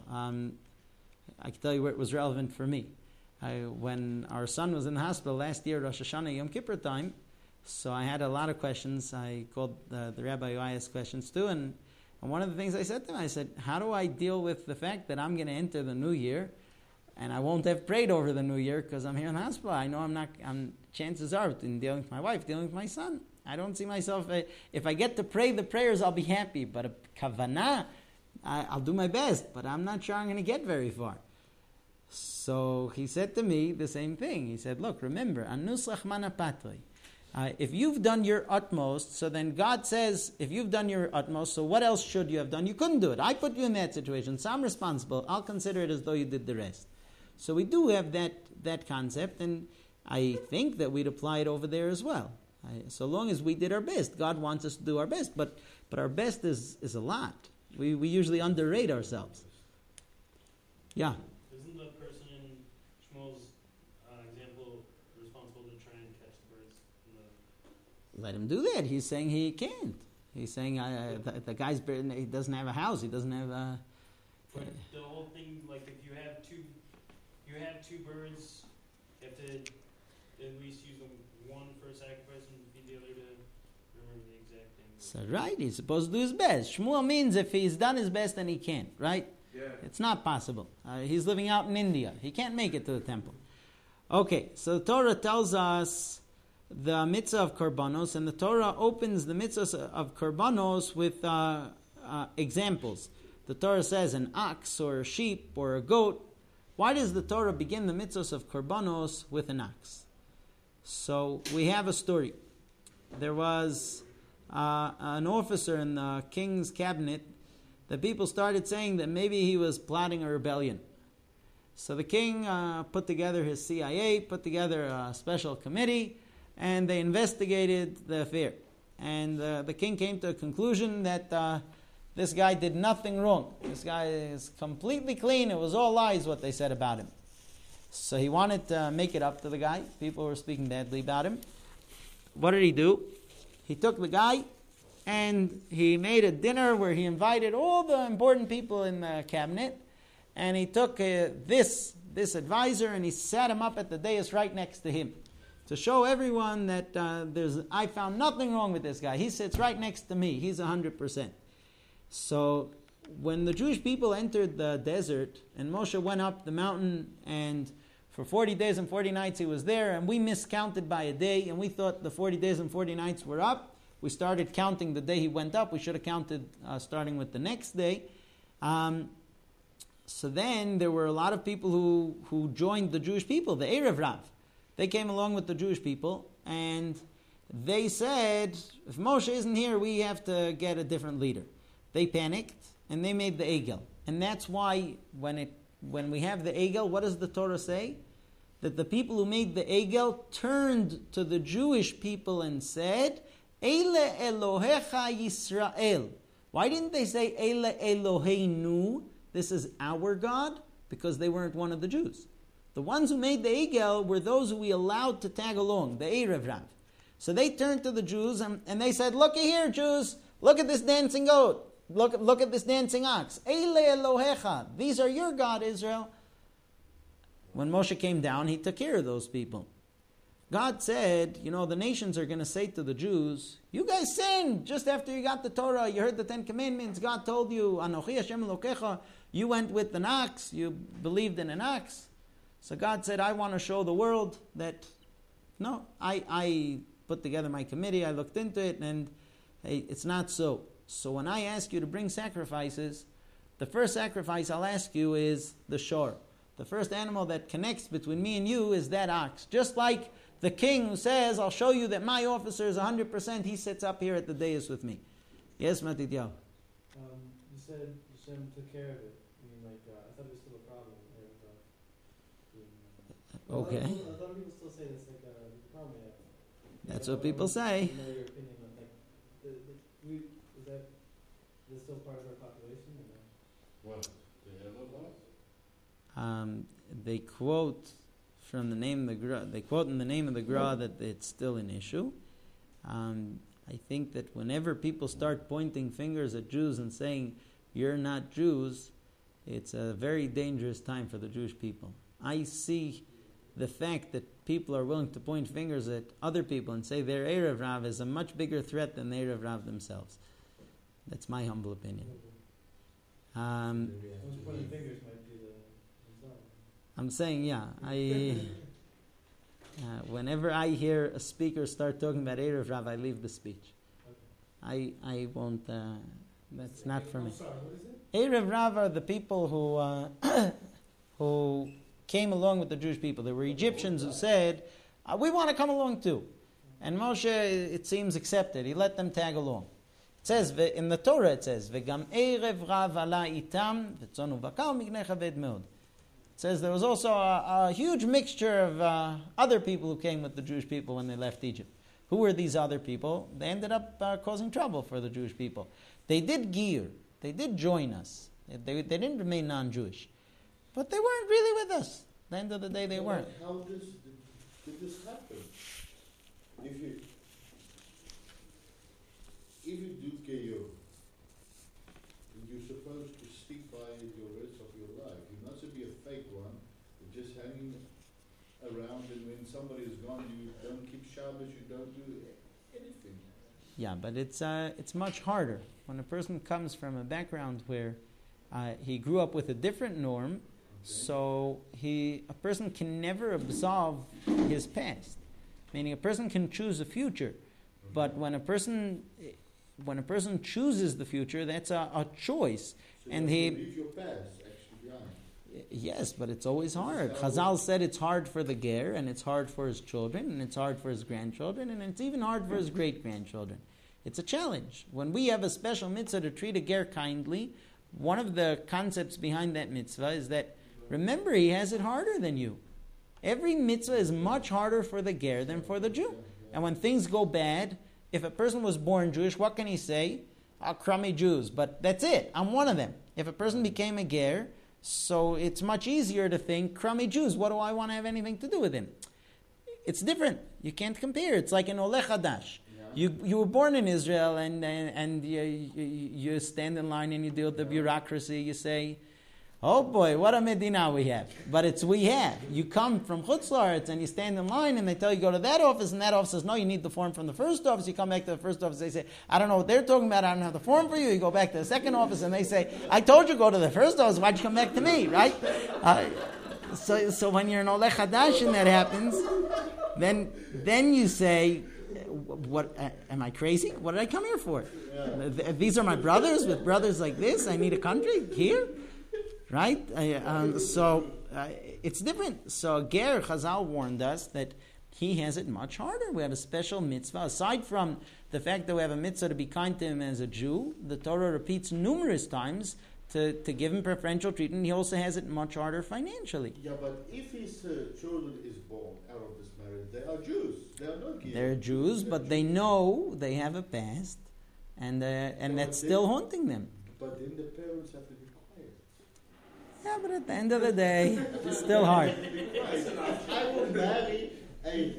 Speaker 1: I can tell you where it was relevant for me. When our son was in the hospital last year, Rosh Hashanah, Yom Kippur time, so I had a lot of questions. I called the rabbi who I asked questions to, and one of the things I said to him, I said, how do I deal with the fact that I'm going to enter the new year, and I won't have prayed over the new year because I'm here in the hospital. I know chances are, in dealing with my wife, dealing with my son, I don't see myself, if I get to pray the prayers, I'll be happy, but a kavanah, I'll do my best, but I'm not sure I'm going to get very far. So he said to me the same thing. He said, look, remember, anus rachmana patri. If you've done your utmost, so then God says, if you've done your utmost, so what else should you have done? You couldn't do it. I put you in that situation, so I'm responsible. I'll consider it as though you did the rest. So we do have that concept, and I think that we'd apply it over there as well. So long as we did our best. God wants us to do our best, but our best is a lot. We usually underrate ourselves. Yeah.
Speaker 7: Isn't the person in Shmuel's example responsible to try and catch the birds?
Speaker 1: Let him do that. He's saying he can't. He's saying the guy's he doesn't have a house. He doesn't have a...
Speaker 7: But the whole thing, like if you have two birds, you have to at least use one for a sacrifice and feed the other to remember the exact thing.
Speaker 1: So right, he's supposed to do his best. Shmuel means if he's done his best, then he can't, right?
Speaker 2: Yeah.
Speaker 1: It's not possible. He's living out in India. He can't make it to the temple. Okay, so the Torah tells us the mitzvah of korbanos, and the Torah opens the mitzvah of korbanos with examples. The Torah says an ox or a sheep or a goat. Why does the Torah begin the mitzvahs of korbanos with an ox? So we have a story. There was an officer in the king's cabinet. The people started saying that maybe he was plotting a rebellion. So the king put together his CIA, put together a special committee, and they investigated the affair. And the king came to a conclusion that this guy did nothing wrong. This guy is completely clean. It was all lies what they said about him. So he wanted to make it up to the guy. People were speaking badly about him. What did he do? He took the guy and he made a dinner where he invited all the important people in the cabinet, and he took this advisor and he sat him up at the dais right next to him to show everyone that I found nothing wrong with this guy. He sits right next to me. He's 100%. So when the Jewish people entered the desert and Moshe went up the mountain, and for 40 days and 40 nights he was there, and we miscounted by a day, and we thought the 40 days and 40 nights were up. We started counting the day he went up. We should have counted starting with the next day. So then there were a lot of people who joined the Jewish people, the Erev Rav. They came along with the Jewish people, and they said, if Moshe isn't here, we have to get a different leader. They panicked, and they made the Egel. And that's why when we have the Egel, what does the Torah say? That the people who made the Egel turned to the Jewish people and said, Eile Elohecha Yisrael. Why didn't they say Eile Eloheinu? This is our God? Because they weren't one of the Jews. The ones who made the Egel were those who we allowed to tag along, the Erev Rav. So they turned to the Jews and they said, looky here, Jews, look at this dancing goat. Look at this dancing ox. Eile Elohecha. These are your God, Israel. When Moshe came down, he took care of those people. God said, the nations are going to say to the Jews, you guys sinned just after you got the Torah, you heard the 10 Commandments, God told you, Anochi Hashem Elokecha, you went with an ox, you believed in an ox. So God said, I want to show the world that, no, I put together my committee, I looked into it, and hey, it's not so. So when I ask you to bring sacrifices, the first sacrifice I'll ask you is the shor. The first animal that connects between me and you is that ox. Just like the king who says, I'll show you that my officer is 100%, he sits up here at the dais with me. Yes, Matityahu?
Speaker 7: You said Hashem took care of it. I thought it was still a problem.
Speaker 1: Okay.
Speaker 7: A lot of people still say this, problem.
Speaker 1: That's what people say.
Speaker 7: Know your opinion on, is that still part of our population? Or no?
Speaker 6: What? The Erev Rav?
Speaker 1: They quote from the name of the Gra. They quote in the name of the Gra that it's still an issue. I think that whenever people start pointing fingers at Jews and saying you're not Jews, it's a very dangerous time for the Jewish people. I see the fact that people are willing to point fingers at other people and say they're Erev Rav is a much bigger threat than the Erev Rav themselves. That's my humble opinion.
Speaker 7: Those pointing fingers might be the result.
Speaker 1: I'm saying, whenever I hear a speaker start talking about Erev Rav, I leave the speech.
Speaker 7: Okay.
Speaker 1: I won't, that's not for me.
Speaker 8: I'm sorry, what is it?
Speaker 1: Erev Rav are the people who came along with the Jewish people. There were Egyptians who said, we want to come along too. And Moshe, it seems, accepted. He let them tag along. It says, in the Torah it says, V'gam Erev Rav ala itam, v'tzonu v'kal mignei chaved meod. It says there was also a huge mixture of other people who came with the Jewish people when they left Egypt. Who were these other people? They ended up causing trouble for the Jewish people. They did giyur. They did join us. They didn't remain non-Jewish. But they weren't really with us. At the end of the day, they weren't.
Speaker 6: How did this happen? If you do giyur, you're supposed to stick by it the rest of your life. You're not to be a fake one, you're just hanging around, and when somebody is gone, you don't keep Shabbos, you don't do anything.
Speaker 1: Yeah, but it's much harder when a person comes from a background where he grew up with a different norm. So a person can never absolve his past. Meaning a person can choose a future, but when a person chooses the future, that's a choice.
Speaker 6: So
Speaker 1: And
Speaker 6: you
Speaker 1: he
Speaker 6: have to leave your past actually behind.
Speaker 1: Yes, but it's always hard. Chazal said it's hard for the ger, and it's hard for his children, and it's hard for his grandchildren, and it's even hard for his great-grandchildren. It's a challenge. When we have a special mitzvah to treat a ger kindly, one of the concepts behind that mitzvah is that, remember, he has it harder than you. Every mitzvah is much harder for the ger than for the Jew. And when things go bad, if a person was born Jewish, what can he say? Crummy Jews. But that's it. I'm one of them. If a person became a ger, so it's much easier to think, crummy Jews, what do I want to have anything to do with him? It's different. You can't compare. It's like an Oleh Hadash. You were born in Israel, and you stand in line and you deal with the bureaucracy. You say, "Oh boy, what a Medina we have!" But it's we have. You come from Chutz La'aretz and you stand in line, and they tell you go to that office, and that office says, "No, you need the form from the first office." You come back to the first office, they say, "I don't know what they're talking about. I don't have the form for you." You go back to the second office, and they say, "I told you go to the first office. Why'd you come back to me?" Right? So when you're an Oleh Hadash and that happens, then you say, "What am I crazy? What did I come here for? These are my brothers with brothers like this. I need a country here." Right? It's different. So Ger Chazal warned us that he has it much harder. We have a special mitzvah. Aside from the fact that we have a mitzvah to be kind to him as a Jew, the Torah repeats numerous times to give him preferential treatment. He also has it much harder financially.
Speaker 6: Yeah, but if his children is born out of this marriage, they are Jews. They are not Ger.
Speaker 1: They're Jews, but they know they have a past, and that's still haunting them.
Speaker 6: But then the parents have to be quiet.
Speaker 1: Yeah, but at the end of the day, it's still hard.
Speaker 6: I will marry a...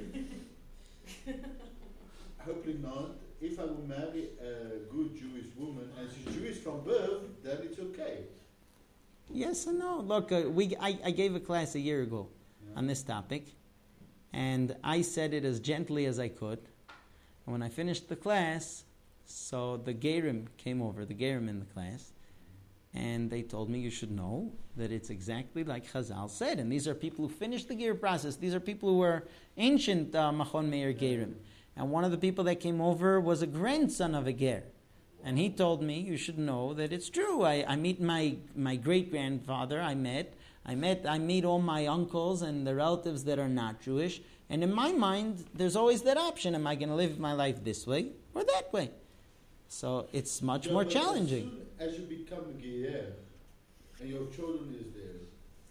Speaker 6: Hopefully not. If I will marry a good Jewish woman and she's Jewish from birth, then it's okay.
Speaker 1: Yes and no. Look, I gave a class a year ago on this topic, and I said it as gently as I could. And when I finished the class, so the Gerim came over, the Gerim in the class, and they told me, you should know that it's exactly like Chazal said. And these are people who finished the Ger process. These are people who were ancient Machon Meir Gerim. And one of the people that came over was a grandson of a Ger. And he told me, you should know that it's true. I meet my great-grandfather, I meet all my uncles and the relatives that are not Jewish. And in my mind, there's always that option. Am I going to live my life this way or that way? So it's much more challenging.
Speaker 6: As you become a Ger and your children is there,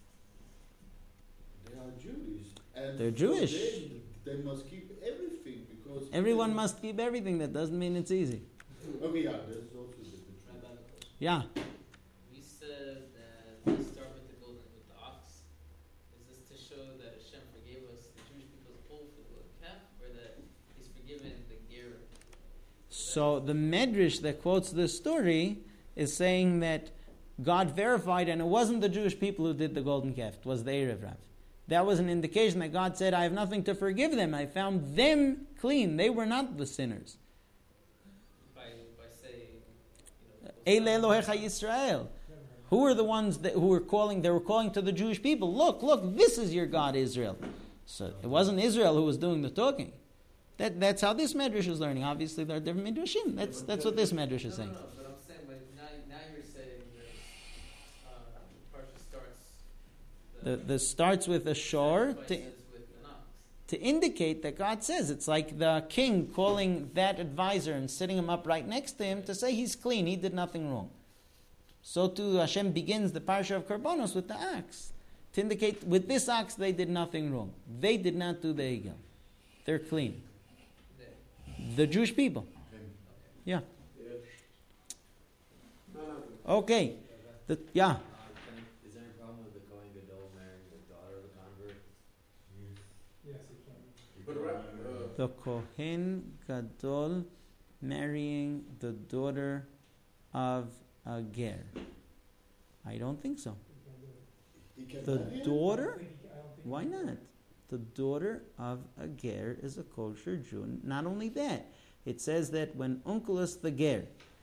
Speaker 6: they are Jewish. And
Speaker 1: they're Jewish.
Speaker 6: They must keep everything because...
Speaker 1: Everyone must keep everything. That doesn't mean it's easy.
Speaker 6: Okay, yeah, there's also different.
Speaker 1: Yeah.
Speaker 3: You said that we start with the golden with the ox. Is this to show that Hashem forgave us, the Jewish people's pull for the golden calf, or that He's forgiven the Ger?
Speaker 1: So the Medrash that quotes this story is saying that God verified, and it wasn't the Jewish people who did the golden calf, it was the Erev Rav. That was an indication that God said, I have nothing to forgive them. I found them clean. They were not the sinners.
Speaker 3: By saying,
Speaker 1: Eile Elohecha Yisrael. Who are the ones who were calling? They were calling to the Jewish people, look, this is your God, Israel. So it wasn't Israel who was doing the talking. That's how this Medrash is learning. Obviously, there are different Medrashim. That's what this Medrash is saying.
Speaker 3: No, but I'm saying, now you're saying that the parsha starts...
Speaker 1: The starts with a shor to indicate that God says it's like the king calling that advisor and sitting him up right next to him to say he's clean, he did nothing wrong. So too Hashem begins the parsha of Karbonos with the ox to indicate with this ox they did nothing wrong. They did not do the egel. They're clean. The Jewish people. Yeah. Okay. Yeah.
Speaker 5: Is there any problem with the Kohen Gadol marrying the daughter of a convert?
Speaker 8: Yes, it can.
Speaker 2: But
Speaker 1: The Kohen Gadol marrying the daughter of a ger. I don't think so. The daughter? Why not? The daughter of a ger is a kosher Jew. Not only that, it says that when Onkelos the ger,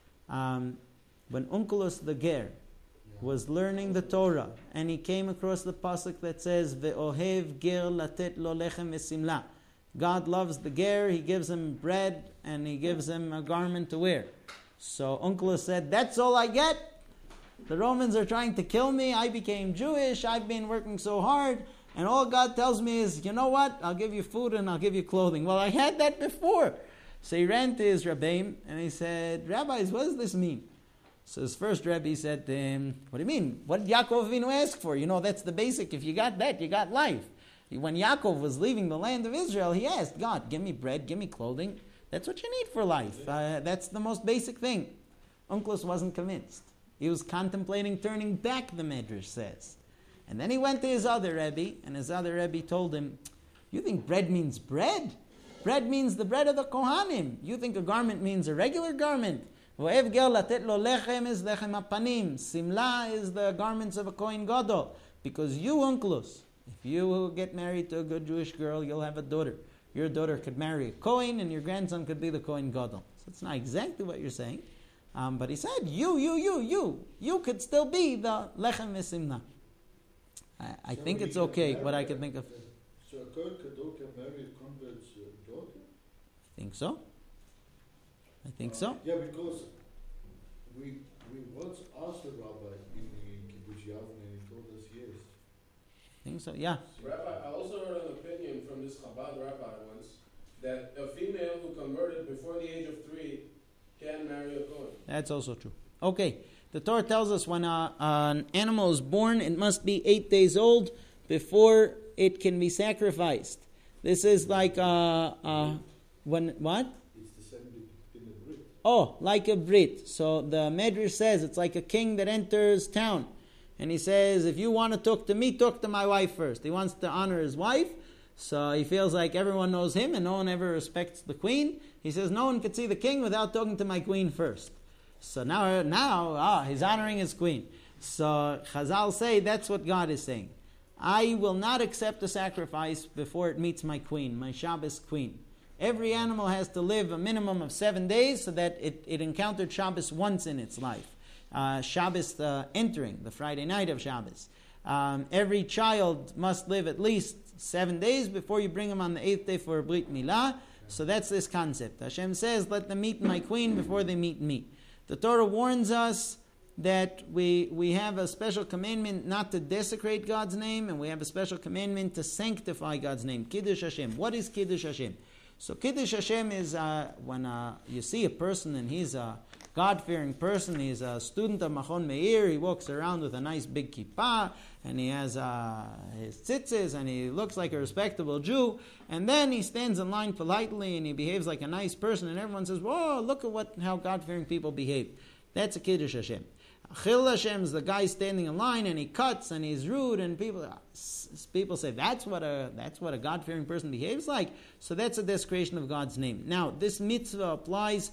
Speaker 1: was learning the Torah, and he came across the pasuk that says, "Ve'ohev ger latet lo lechem v'simla." God loves the ger; He gives him bread and He gives him a garment to wear. So Onkelos said, "That's all I get. The Romans are trying to kill me. I became Jewish. I've been working so hard, and all God tells me is, you know what? I'll give you food and I'll give you clothing." Well, I had that before. So he ran to his Rabbeim and he said, "Rabbis, what does this mean?" So his first Rebbe said to him, "What do you mean? What did Yaakov Avinu ask for? You know, that's the basic. If you got that, you got life." When Yaakov was leaving the land of Israel, he asked God, "Give me bread, give me clothing. That's what you need for life. That's the most basic thing." Onkelos wasn't convinced. He was contemplating turning back, the Medrash says. And then he went to his other Rebbe, and his other Rebbe told him, "You think bread means bread? Bread means the bread of the Kohanim. You think a garment means a regular garment. Vo'ev ger latet lo lechem is lechem hapanim. Simla is the garments of a Kohen Gadol. Because you, Unkelus, if you get married to a good Jewish girl, you'll have a daughter. Your daughter could marry a Kohen, and your grandson could be the Kohen Gadol. So it's not exactly what you're saying. But he said, you could still be the lechem v'simna. I think it's okay, what I could think of.
Speaker 6: So a Kohen Gadol can marry a convert's daughter?
Speaker 1: I think so.
Speaker 6: Yeah, because we once asked the rabbi in Kibbutz Yavne, and he told us yes.
Speaker 1: I think so, yeah.
Speaker 2: Rabbi, I also heard an opinion from this Chabad rabbi once that a female who converted before the age of 3 can marry a Kohen.
Speaker 1: That's also true. Okay, the Torah tells us when an animal is born, it must be 8 days old before it can be sacrificed. This is like when what?
Speaker 6: It's the same in the Brit.
Speaker 1: Oh, like a Brit. So the Medrash says it's like a king that enters town. And he says, if you want to talk to me, talk to my wife first. He wants to honor his wife. So he feels like everyone knows him and no one ever respects the queen. He says, no one could see the king without talking to my queen first. So now he's honoring his queen. So Chazal say that's what God is saying. I will not accept a sacrifice before it meets my queen, my Shabbos queen. Every animal has to live a minimum of 7 days so that it encountered Shabbos once in its life. Shabbos entering, the Friday night of Shabbos. Every child must live at least 7 days before you bring him on the 8th day for a Brit Milah. So that's this concept. Hashem says, let them meet my queen before they meet me. The Torah warns us that we have a special commandment not to desecrate God's name, and we have a special commandment to sanctify God's name. Kiddush Hashem. What is Kiddush Hashem? So Kiddush Hashem is when you see a person and he's a God-fearing person, he's a student of Machon Meir, he walks around with a nice big kippah, and he has his tzitzis, and he looks like a respectable Jew, and then he stands in line politely, and he behaves like a nice person, and everyone says, whoa, look at how God-fearing people behave. That's a Kiddush Hashem. Chil Hashem is the guy standing in line, and he cuts, and he's rude, and people say, that's what a God-fearing person behaves like. So that's a desecration of God's name. Now, this mitzvah applies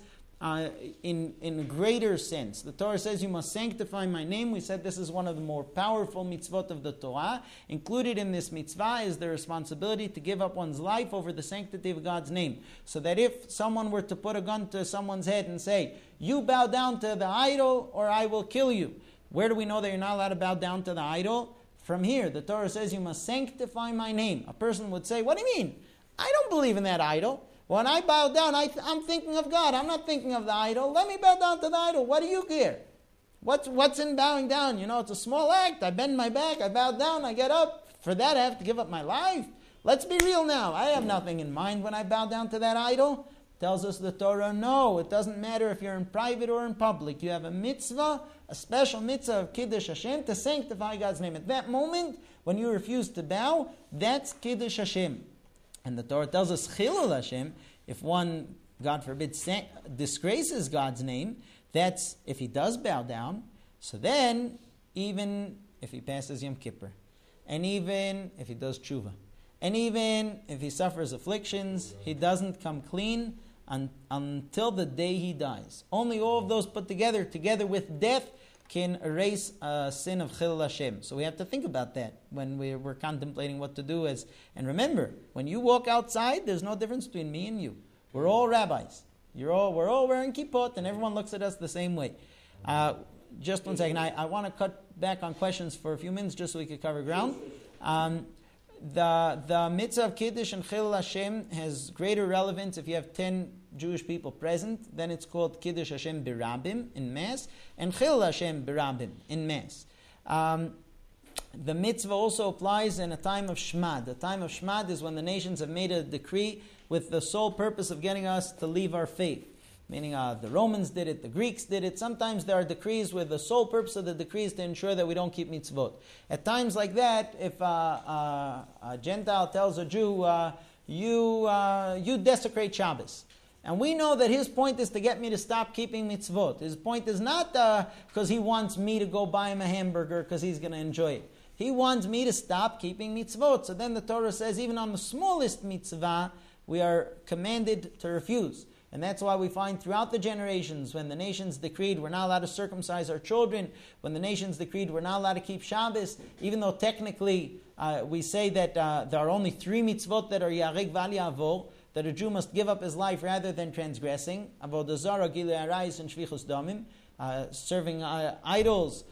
Speaker 1: in a greater sense. The Torah says you must sanctify my name. We said this is one of the more powerful mitzvot of the Torah. Included in this mitzvah is the responsibility to give up one's life over the sanctity of God's name. So that if someone were to put a gun to someone's head and say, you bow down to the idol or I will kill you. Where do we know that you're not allowed to bow down to the idol? From here, the Torah says you must sanctify my name. A person would say, what do you mean? I don't believe in that idol. When I bow down, I'm thinking of God. I'm not thinking of the idol. Let me bow down to the idol. What do you care? What's in bowing down? It's a small act. I bend my back. I bow down. I get up. For that, I have to give up my life. Let's be real now. I have nothing in mind when I bow down to that idol. Tells us the Torah, no, it doesn't matter if you're in private or in public. You have a mitzvah, a special mitzvah of Kiddush Hashem to sanctify God's name. At that moment, when you refuse to bow, that's Kiddush Hashem. And the Torah tells us, Chilul Hashem, if one, God forbid, disgraces God's name, that's if he does bow down. So then, even if he passes Yom Kippur, and even if he does tshuva, and even if he suffers afflictions, he doesn't come clean until the day he dies. Only all of those put together with death, can erase a sin of Chilul Hashem. So we have to think about that when we're contemplating what to do. And remember, when you walk outside, there's no difference between me and you. We're all rabbis. We're all wearing kippot, and everyone looks at us the same way. Just 1 second. I want to cut back on questions for a few minutes just so we can cover ground. The mitzvah of Kiddush and Chilul Hashem has greater relevance if you have 10 Jewish people present. Then it's called Kiddush Hashem Birabim in Mass and Chilul Hashem Birabim in Mass. The mitzvah also applies in a time of Shmad. The time of Shmad is when the nations have made a decree with the sole purpose of getting us to leave our faith. Meaning the Romans did it, the Greeks did it. Sometimes there are decrees where the sole purpose of the decree is to ensure that we don't keep mitzvot. At times like that, if a Gentile tells a Jew, you desecrate Shabbos. And we know that his point is to get me to stop keeping mitzvot. His point is not because he wants me to go buy him a hamburger because he's going to enjoy it. He wants me to stop keeping mitzvot. So then the Torah says even on the smallest mitzvah, we are commanded to refuse. And that's why we find throughout the generations, when the nations decreed we're not allowed to circumcise our children, when the nations decreed we're not allowed to keep Shabbos, even though technically we say that there are only 3 mitzvot that are Yarek Val Yavor, that a Jew must give up his life rather than transgressing, Avodah Zarah, Gilui Arayis, and Shvichus Damim, serving idols,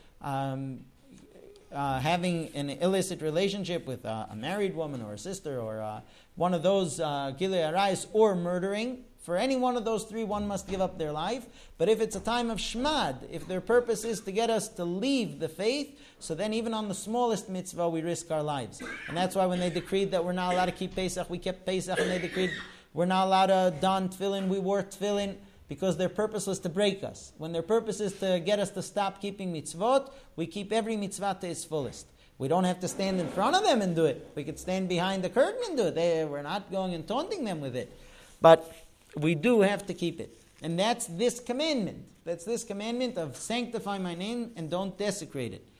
Speaker 1: having an illicit relationship with a married woman or a sister or one of those Gilui Arayis, or murdering. For any one of those 3, one must give up their life. But if it's a time of shmad, if their purpose is to get us to leave the faith, so then even on the smallest mitzvah we risk our lives. And that's why when they decreed that we're not allowed to keep Pesach, we kept Pesach. And they decreed we're not allowed to don tefillin, we wore tefillin, because their purpose was to break us. When their purpose is to get us to stop keeping mitzvot, we keep every mitzvah to its fullest. We don't have to stand in front of them and do it. We could stand behind the curtain and do it. We're not going and taunting them with it. But we do have to keep it. And that's this commandment. That's this commandment of sanctify my name and don't desecrate it.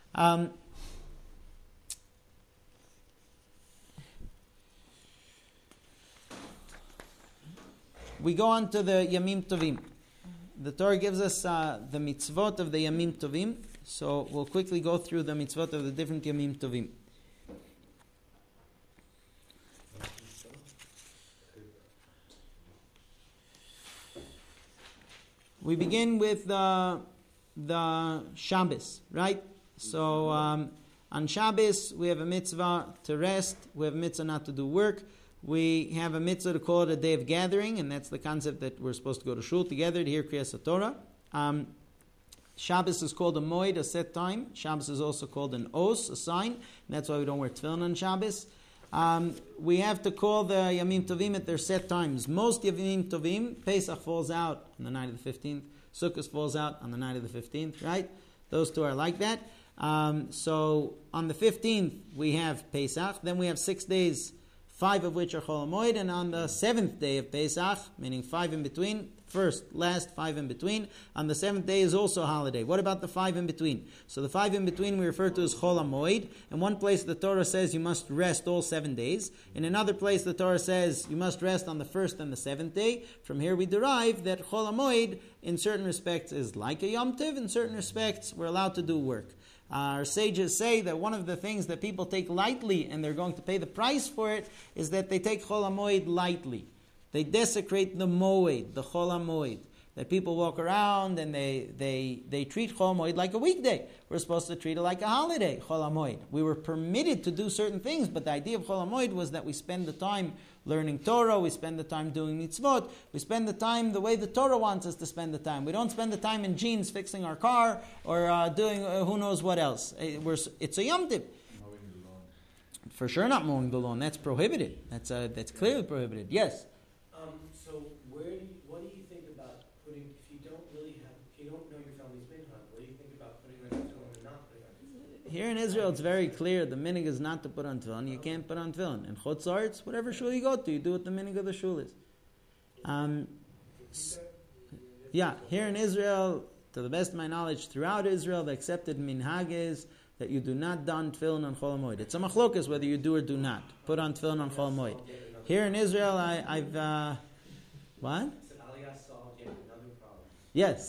Speaker 1: We go on to the Yamim Tovim. The Torah gives us the mitzvot of the Yamim Tovim. So we'll quickly go through the mitzvot of the different Yamim Tovim. We begin with the Shabbos, right? So on Shabbos we have a mitzvah to rest. We have a mitzvah not to do work. We have a mitzvah to call it a day of gathering, and that's the concept that we're supposed to go to shul together to hear Kriyas HaTorah. Shabbos is called a moed, a set time. Shabbos is also called an os, a sign. And that's why we don't wear tefillin on Shabbos. We have to call the Yamim Tovim at their set times. Most Yamim Tovim, Pesach falls out on the night of the 15th. Sukkot falls out on the night of the 15th, right? Those 2 are like that. So on the 15th, we have Pesach. Then we have 6 days, 5 of which are Chol HaMoed. And on the 7th day of Pesach, meaning 5 in between, first, last, 5 in between. On the 7th day is also a holiday. What about the 5 in between? So the 5 in between we refer to as Chol HaMoed. In one place the Torah says you must rest all 7 days. In another place the Torah says you must rest on the 1st and the 7th day. From here we derive that Chol HaMoed in certain respects is like a Yom Tov. In certain respects we're allowed to do work. Our sages say that one of the things that people take lightly, and they're going to pay the price for it, is that they take Chol HaMoed lightly. They desecrate the moed, the Chol HaMoed. That people walk around and they treat Chol HaMoed like a weekday. We're supposed to treat it like a holiday, Chol HaMoed. We were permitted to do certain things, but the idea of Chol HaMoed was that we spend the time learning Torah, we spend the time doing mitzvot, we spend the time the way the Torah wants us to spend the time. We don't spend the time in jeans fixing our car or doing who knows what else. It's a Yom Tov. For sure not mowing the lawn. That's prohibited. That's clearly prohibited. Yes?
Speaker 9: So what do you think about putting, if you don't know your family's minhag, what do you think about putting on tefillin and not putting on tefillin?
Speaker 1: Here in Israel, it's very clear. The minhag is not to put on tefillin. You can't put on tefillin. In Chutz La'aretz, whatever shul you go to, you do what the minhag of the shul is. Here in Israel, to the best of my knowledge, throughout Israel, the accepted minhag is that you do not don tefillin on Chol HaMoed. It's a machlokas whether you do or do not. Put on tefillin on Chol HaMoed. Here in Israel, I've what? Yes.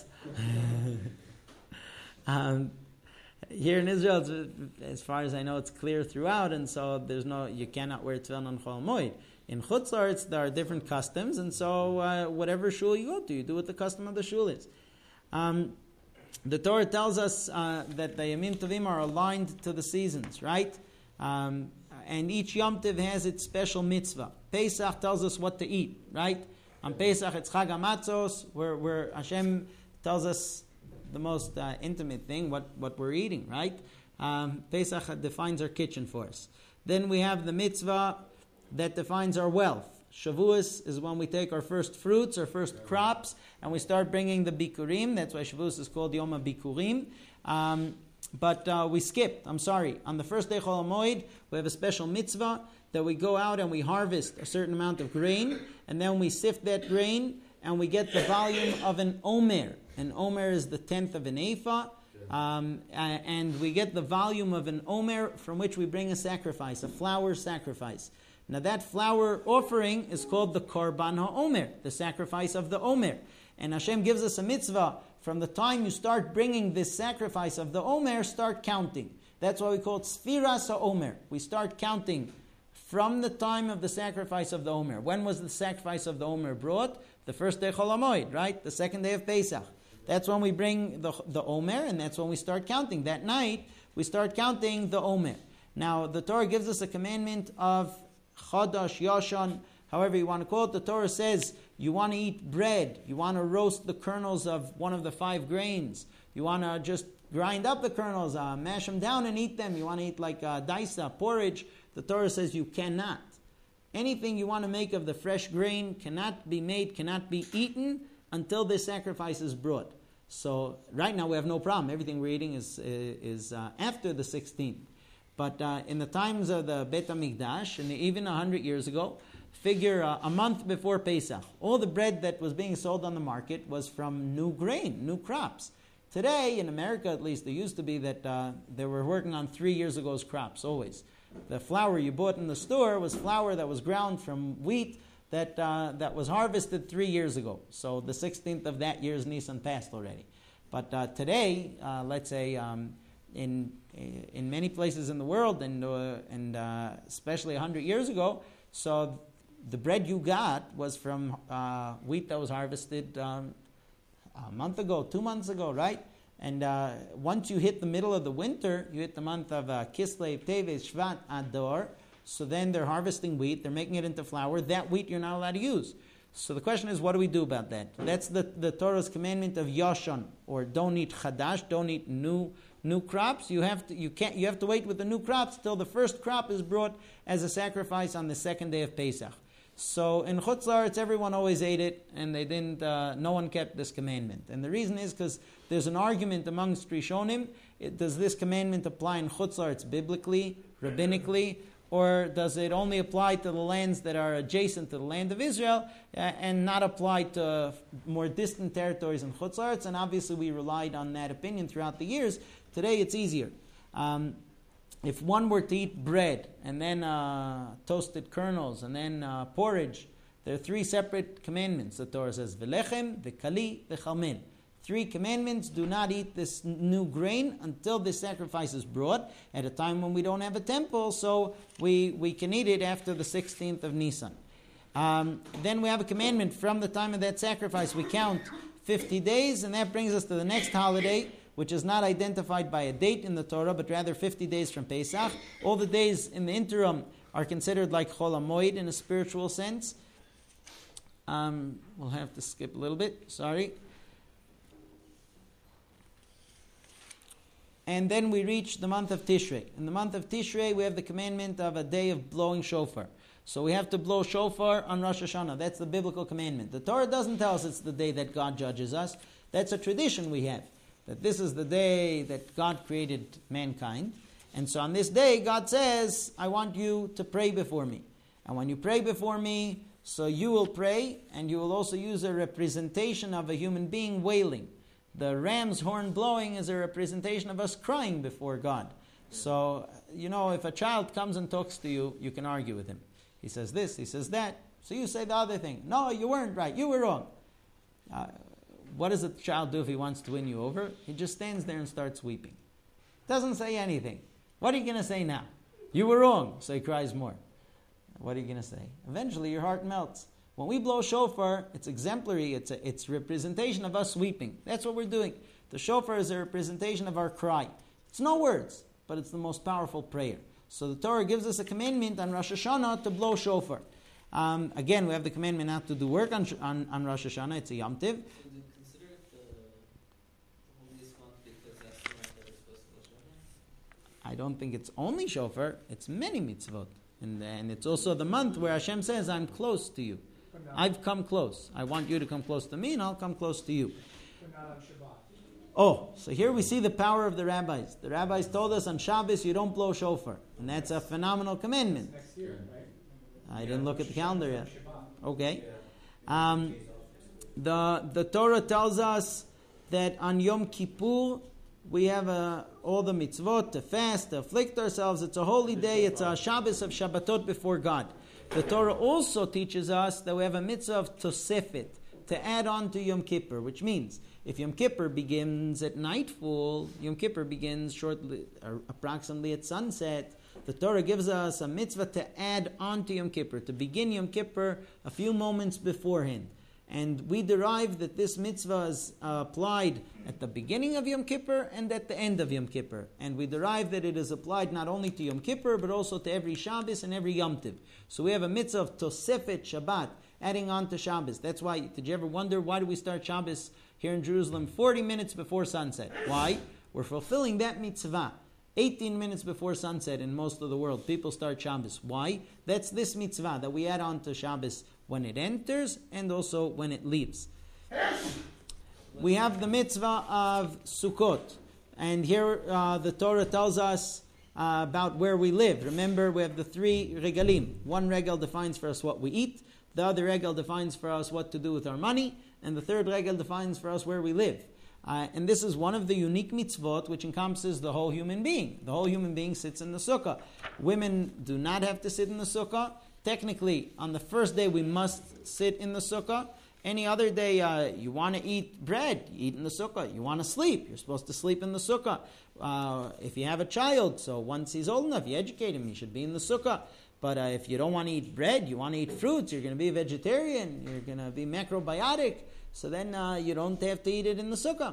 Speaker 1: Here in Israel, as far as I know, it's clear throughout, and so you cannot wear tefillin on Chol HaMoed. In Chutz La'aretz, there are different customs, and so whatever shul you go to, you do what the custom of the shul is. The Torah tells us that the Yamim Tovim are aligned to the seasons, right? And each Yom Tov has its special mitzvah. Pesach tells us what to eat, right? On Pesach, it's Chag HaMatzos, where Hashem tells us the most intimate thing, what we're eating, right? Pesach defines our kitchen for us. Then we have the mitzvah that defines our wealth. Shavuos is when we take our first fruits, our first crops, and we start bringing the bikurim. That's why Shavuos is called Yom HaBikurim. But we skipped. On the first day Chol HaMoed, we have a special mitzvah that we go out and we harvest a certain amount of grain, and then we sift that grain, and we get the volume of an omer. An omer is the 10th of an ephah, and we get the volume of an omer from which we bring a sacrifice, a flour sacrifice. Now that flour offering is called the Korban HaOmer, the sacrifice of the Omer. And Hashem gives us a mitzvah. From the time you start bringing this sacrifice of the Omer, start counting. That's why we call it Sfiras HaOmer. We start counting from the time of the sacrifice of the Omer. When was the sacrifice of the Omer brought? The first day Chol HaMoed, right? The second day of Pesach. That's when we bring the Omer, and that's when we start counting. That night, we start counting the Omer. Now, the Torah gives us a commandment of Chadash, Yashan, however you want to call it. The Torah says you want to eat bread, you want to roast the kernels of one of the 5 grains, you want to just grind up the kernels, mash them down and eat them, you want to eat like daisa, porridge. The Torah says you cannot. Anything you want to make of the fresh grain cannot be made, cannot be eaten until this sacrifice is brought. So right now we have no problem. Everything we're eating is after the 16th. But in the times of the Beit HaMikdash, and even 100 years ago, figure a month before Pesach, all the bread that was being sold on the market was from new grain, new crops. Today, in America at least, there used to be that they were working on 3 years ago's crops, always. The flour you bought in the store was flour that was ground from wheat that was harvested 3 years ago. So the 16th of that year's Nisan passed already. But today, let's say in many places in the world, and especially 100 years ago, so the bread you got was from wheat that was harvested a month ago, 2 months ago, right? And once you hit the middle of the winter, you hit the month of Kislev, Teves, Shvat, Adar, so then they're harvesting wheat, they're making it into flour. That wheat you're not allowed to use. So the question is, what do we do about that? That's the Torah's commandment of Yashan, or don't eat Chadash, don't eat new crops. You have to wait with the new crops till the first crop is brought as a sacrifice on the second day of Pesach. So in Chutz La'aretz, everyone always ate it, and they didn't. No one kept this commandment. And the reason is because there's an argument amongst Rishonim. Does this commandment apply in Chutz La'aretz biblically, rabbinically, or does it only apply to the lands that are adjacent to the land of Israel and not apply to more distant territories in Chutz La'aretz? And obviously we relied on that opinion throughout the years. Today it's easier. If one were to eat bread and then toasted kernels and then porridge, there are 3 separate commandments. The Torah says, V'lechem, v'kali, v'chalmel. 3 commandments: do not eat this new grain until this sacrifice is brought at a time when we don't have a temple, so we can eat it after the 16th of Nisan. Then we have a commandment from the time of that sacrifice. We count 50 days, and that brings us to the next holiday, which is not identified by a date in the Torah, but rather 50 days from Pesach. All the days in the interim are considered like Chol HaMoed in a spiritual sense. We'll have to skip a little bit, sorry. And then we reach the month of Tishrei. In the month of Tishrei, we have the commandment of a day of blowing shofar. So we have to blow shofar on Rosh Hashanah. That's the biblical commandment. The Torah doesn't tell us it's the day that God judges us. That's a tradition we have, that this is the day that God created mankind. And so on this day, God says, I want you to pray before me. And when you pray before me, so you will pray, and you will also use a representation of a human being wailing. The ram's horn blowing is a representation of us crying before God. So, if a child comes and talks to you, you can argue with him. He says this, he says that. So you say the other thing. No, you weren't right. You were wrong. What does a child do if he wants to win you over? He just stands there and starts weeping. Doesn't say anything. What are you going to say now? You were wrong. So he cries more. What are you going to say? Eventually your heart melts. When we blow shofar, it's exemplary. It's representation of us weeping. That's what we're doing. The shofar is a representation of our cry. It's no words, but it's the most powerful prayer. So the Torah gives us a commandment on Rosh Hashanah to blow shofar. Again, we have the commandment not to do work on Rosh Hashanah. It's a Yom Tiv.
Speaker 3: Would you consider it the holiest month because that's the month that it's supposed to blow shofar?
Speaker 1: I don't think it's only shofar. It's many mitzvot. And it's also the month where Hashem says, I'm close to you. I've come close. I want you to come close to me, and I'll come close to you.
Speaker 8: But not on Shabbat.
Speaker 1: Oh, so here we see the power of the rabbis. The rabbis told us on Shabbos you don't blow shofar. And that's a phenomenal commandment.
Speaker 8: Next year, right?
Speaker 1: I didn't look at the calendar yet. Okay. The Torah tells us that on Yom Kippur we have all the mitzvot to fast, to afflict ourselves. It's a holy day. It's a Shabbos of Shabbatot before God. the Torah also teaches us that we have a mitzvah of tosefet, to add on to Yom Kippur, which means if Yom Kippur begins at nightfall, Yom Kippur begins shortly, or approximately at sunset, the Torah gives us a mitzvah to add on to Yom Kippur, to begin Yom Kippur a few moments beforehand. And we derive that this mitzvah is applied at the beginning of Yom Kippur and at the end of Yom Kippur. And we derive that it is applied not only to Yom Kippur, but also to every Shabbos and every Yom Tiv. So we have a mitzvah of Tosefet Shabbat, adding on to Shabbos. That's why, did you ever wonder why do we start Shabbos here in Jerusalem 40 minutes before sunset? Why? We're fulfilling that mitzvah. 18 minutes before sunset in most of the world, people start Shabbos. Why? That's this mitzvah that we add on to Shabbos when it enters and also when it leaves. We have the mitzvah of Sukkot. And here the Torah tells us about where we live. Remember, we have the 3 regalim. One regal defines for us what we eat. The other regal defines for us what to do with our money. And the third regal defines for us where we live. And this is one of the unique mitzvot which encompasses the whole human being. The whole human being sits in the sukkah. Women do not have to sit in the sukkah. Technically, on the first day we must sit in the sukkah. Any other day you want to eat bread, you eat in the sukkah. You want to sleep, you're supposed to sleep in the sukkah. If you have a child, so once he's old enough, you educate him, he should be in the sukkah. But if you don't want to eat bread, you want to eat fruits, you're going to be a vegetarian, you're going to be macrobiotic, so then you don't have to eat it in the sukkah.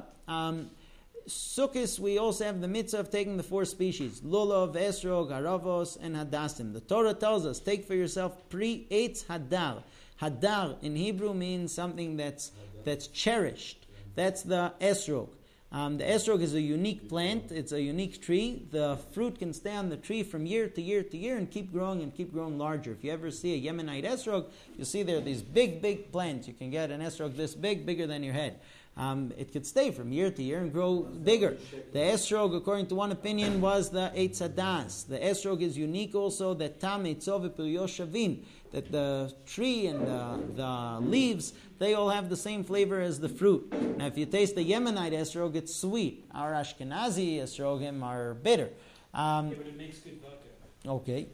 Speaker 1: Sukkos, we also have the mitzvah of taking the 4 species, lulav, esrog, aravos, and hadassim. The Torah tells us, take for yourself pre-eitz hadar. Hadar in Hebrew means something that's cherished. That's the esrog. The esrog is a unique plant. It's a unique tree. The fruit can stay on the tree from year to year to year and keep growing larger. If you ever see a Yemenite esrog, you'll see there are these big plants. You can get an esrog this big, bigger than your head. It could stay from year to year and grow bigger. The esrog, according to one opinion, was the eitz hadas. The esrog is unique also, that tam eitzov v'piryo shavim, that the tree and the leaves, they all have the same flavor as the fruit. Now, if you taste the Yemenite esrog, it's sweet. Our Ashkenazi esrogim are bitter.
Speaker 7: Yeah, but it makes good vodka.
Speaker 1: Okay.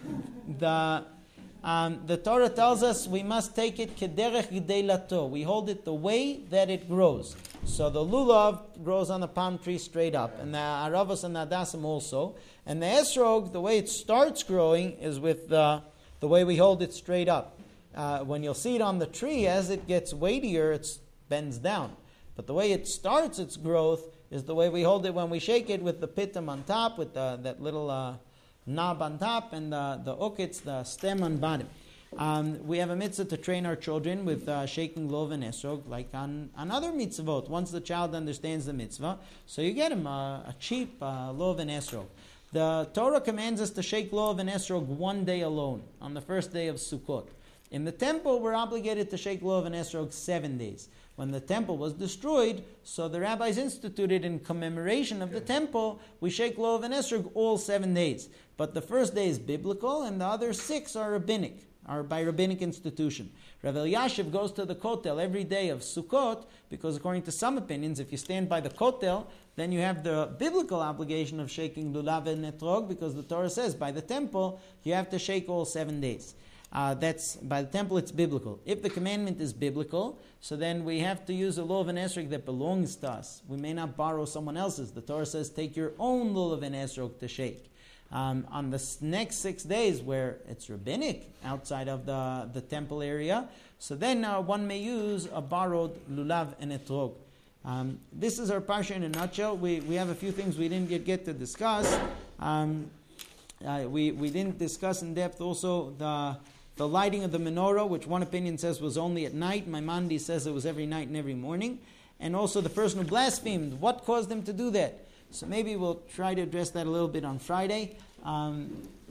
Speaker 1: The Torah tells us we must take it kederech gdeilato. We hold it the way that it grows. So the lulav grows on the palm tree straight up, and the aravos and the hadassim also. And the esrog, the way it starts growing is with the way we hold it straight up. When you'll see it on the tree, as it gets weightier, it bends down. But the way it starts its growth is the way we hold it when we shake it, with the pitum on top, with that little knob on top, and the ukitz, the stem on bottom. We have a mitzvah to train our children with shaking lov and esrog, like on other mitzvot. Once the child understands the mitzvah, so you get him a cheap lov and esrog. The Torah commands us to shake lov and esrog one day alone, on the first day of Sukkot. In the temple, we're obligated to shake lov and esrog 7 days. When the temple was destroyed, so the rabbis instituted in commemoration of the temple, we shake lov and esrog all 7 days. But the first day is biblical, and the other 6 are rabbinic, are by rabbinic institution. Rav Elyashiv goes to the kotel every day of Sukkot, because according to some opinions, if you stand by the kotel, then you have the biblical obligation of shaking lulav and etrog, because the Torah says by the temple, you have to shake all 7 days. That's by the temple, it's biblical. If the commandment is biblical, so then we have to use a lulav and esrog that belongs to us. We may not borrow someone else's. The Torah says take your own lulav and esrog to shake. On the next 6 days where it's rabbinic outside of the temple area, so then one may use a borrowed lulav and etrog. This is our parsha in a nutshell. We have a few things we didn't get to discuss. We didn't discuss in depth also the lighting of the menorah, which one opinion says was only at night. Maimonides says it was every night and every morning. And also the person who blasphemed, what caused him to do that? So maybe we'll try to address that a little bit on Friday.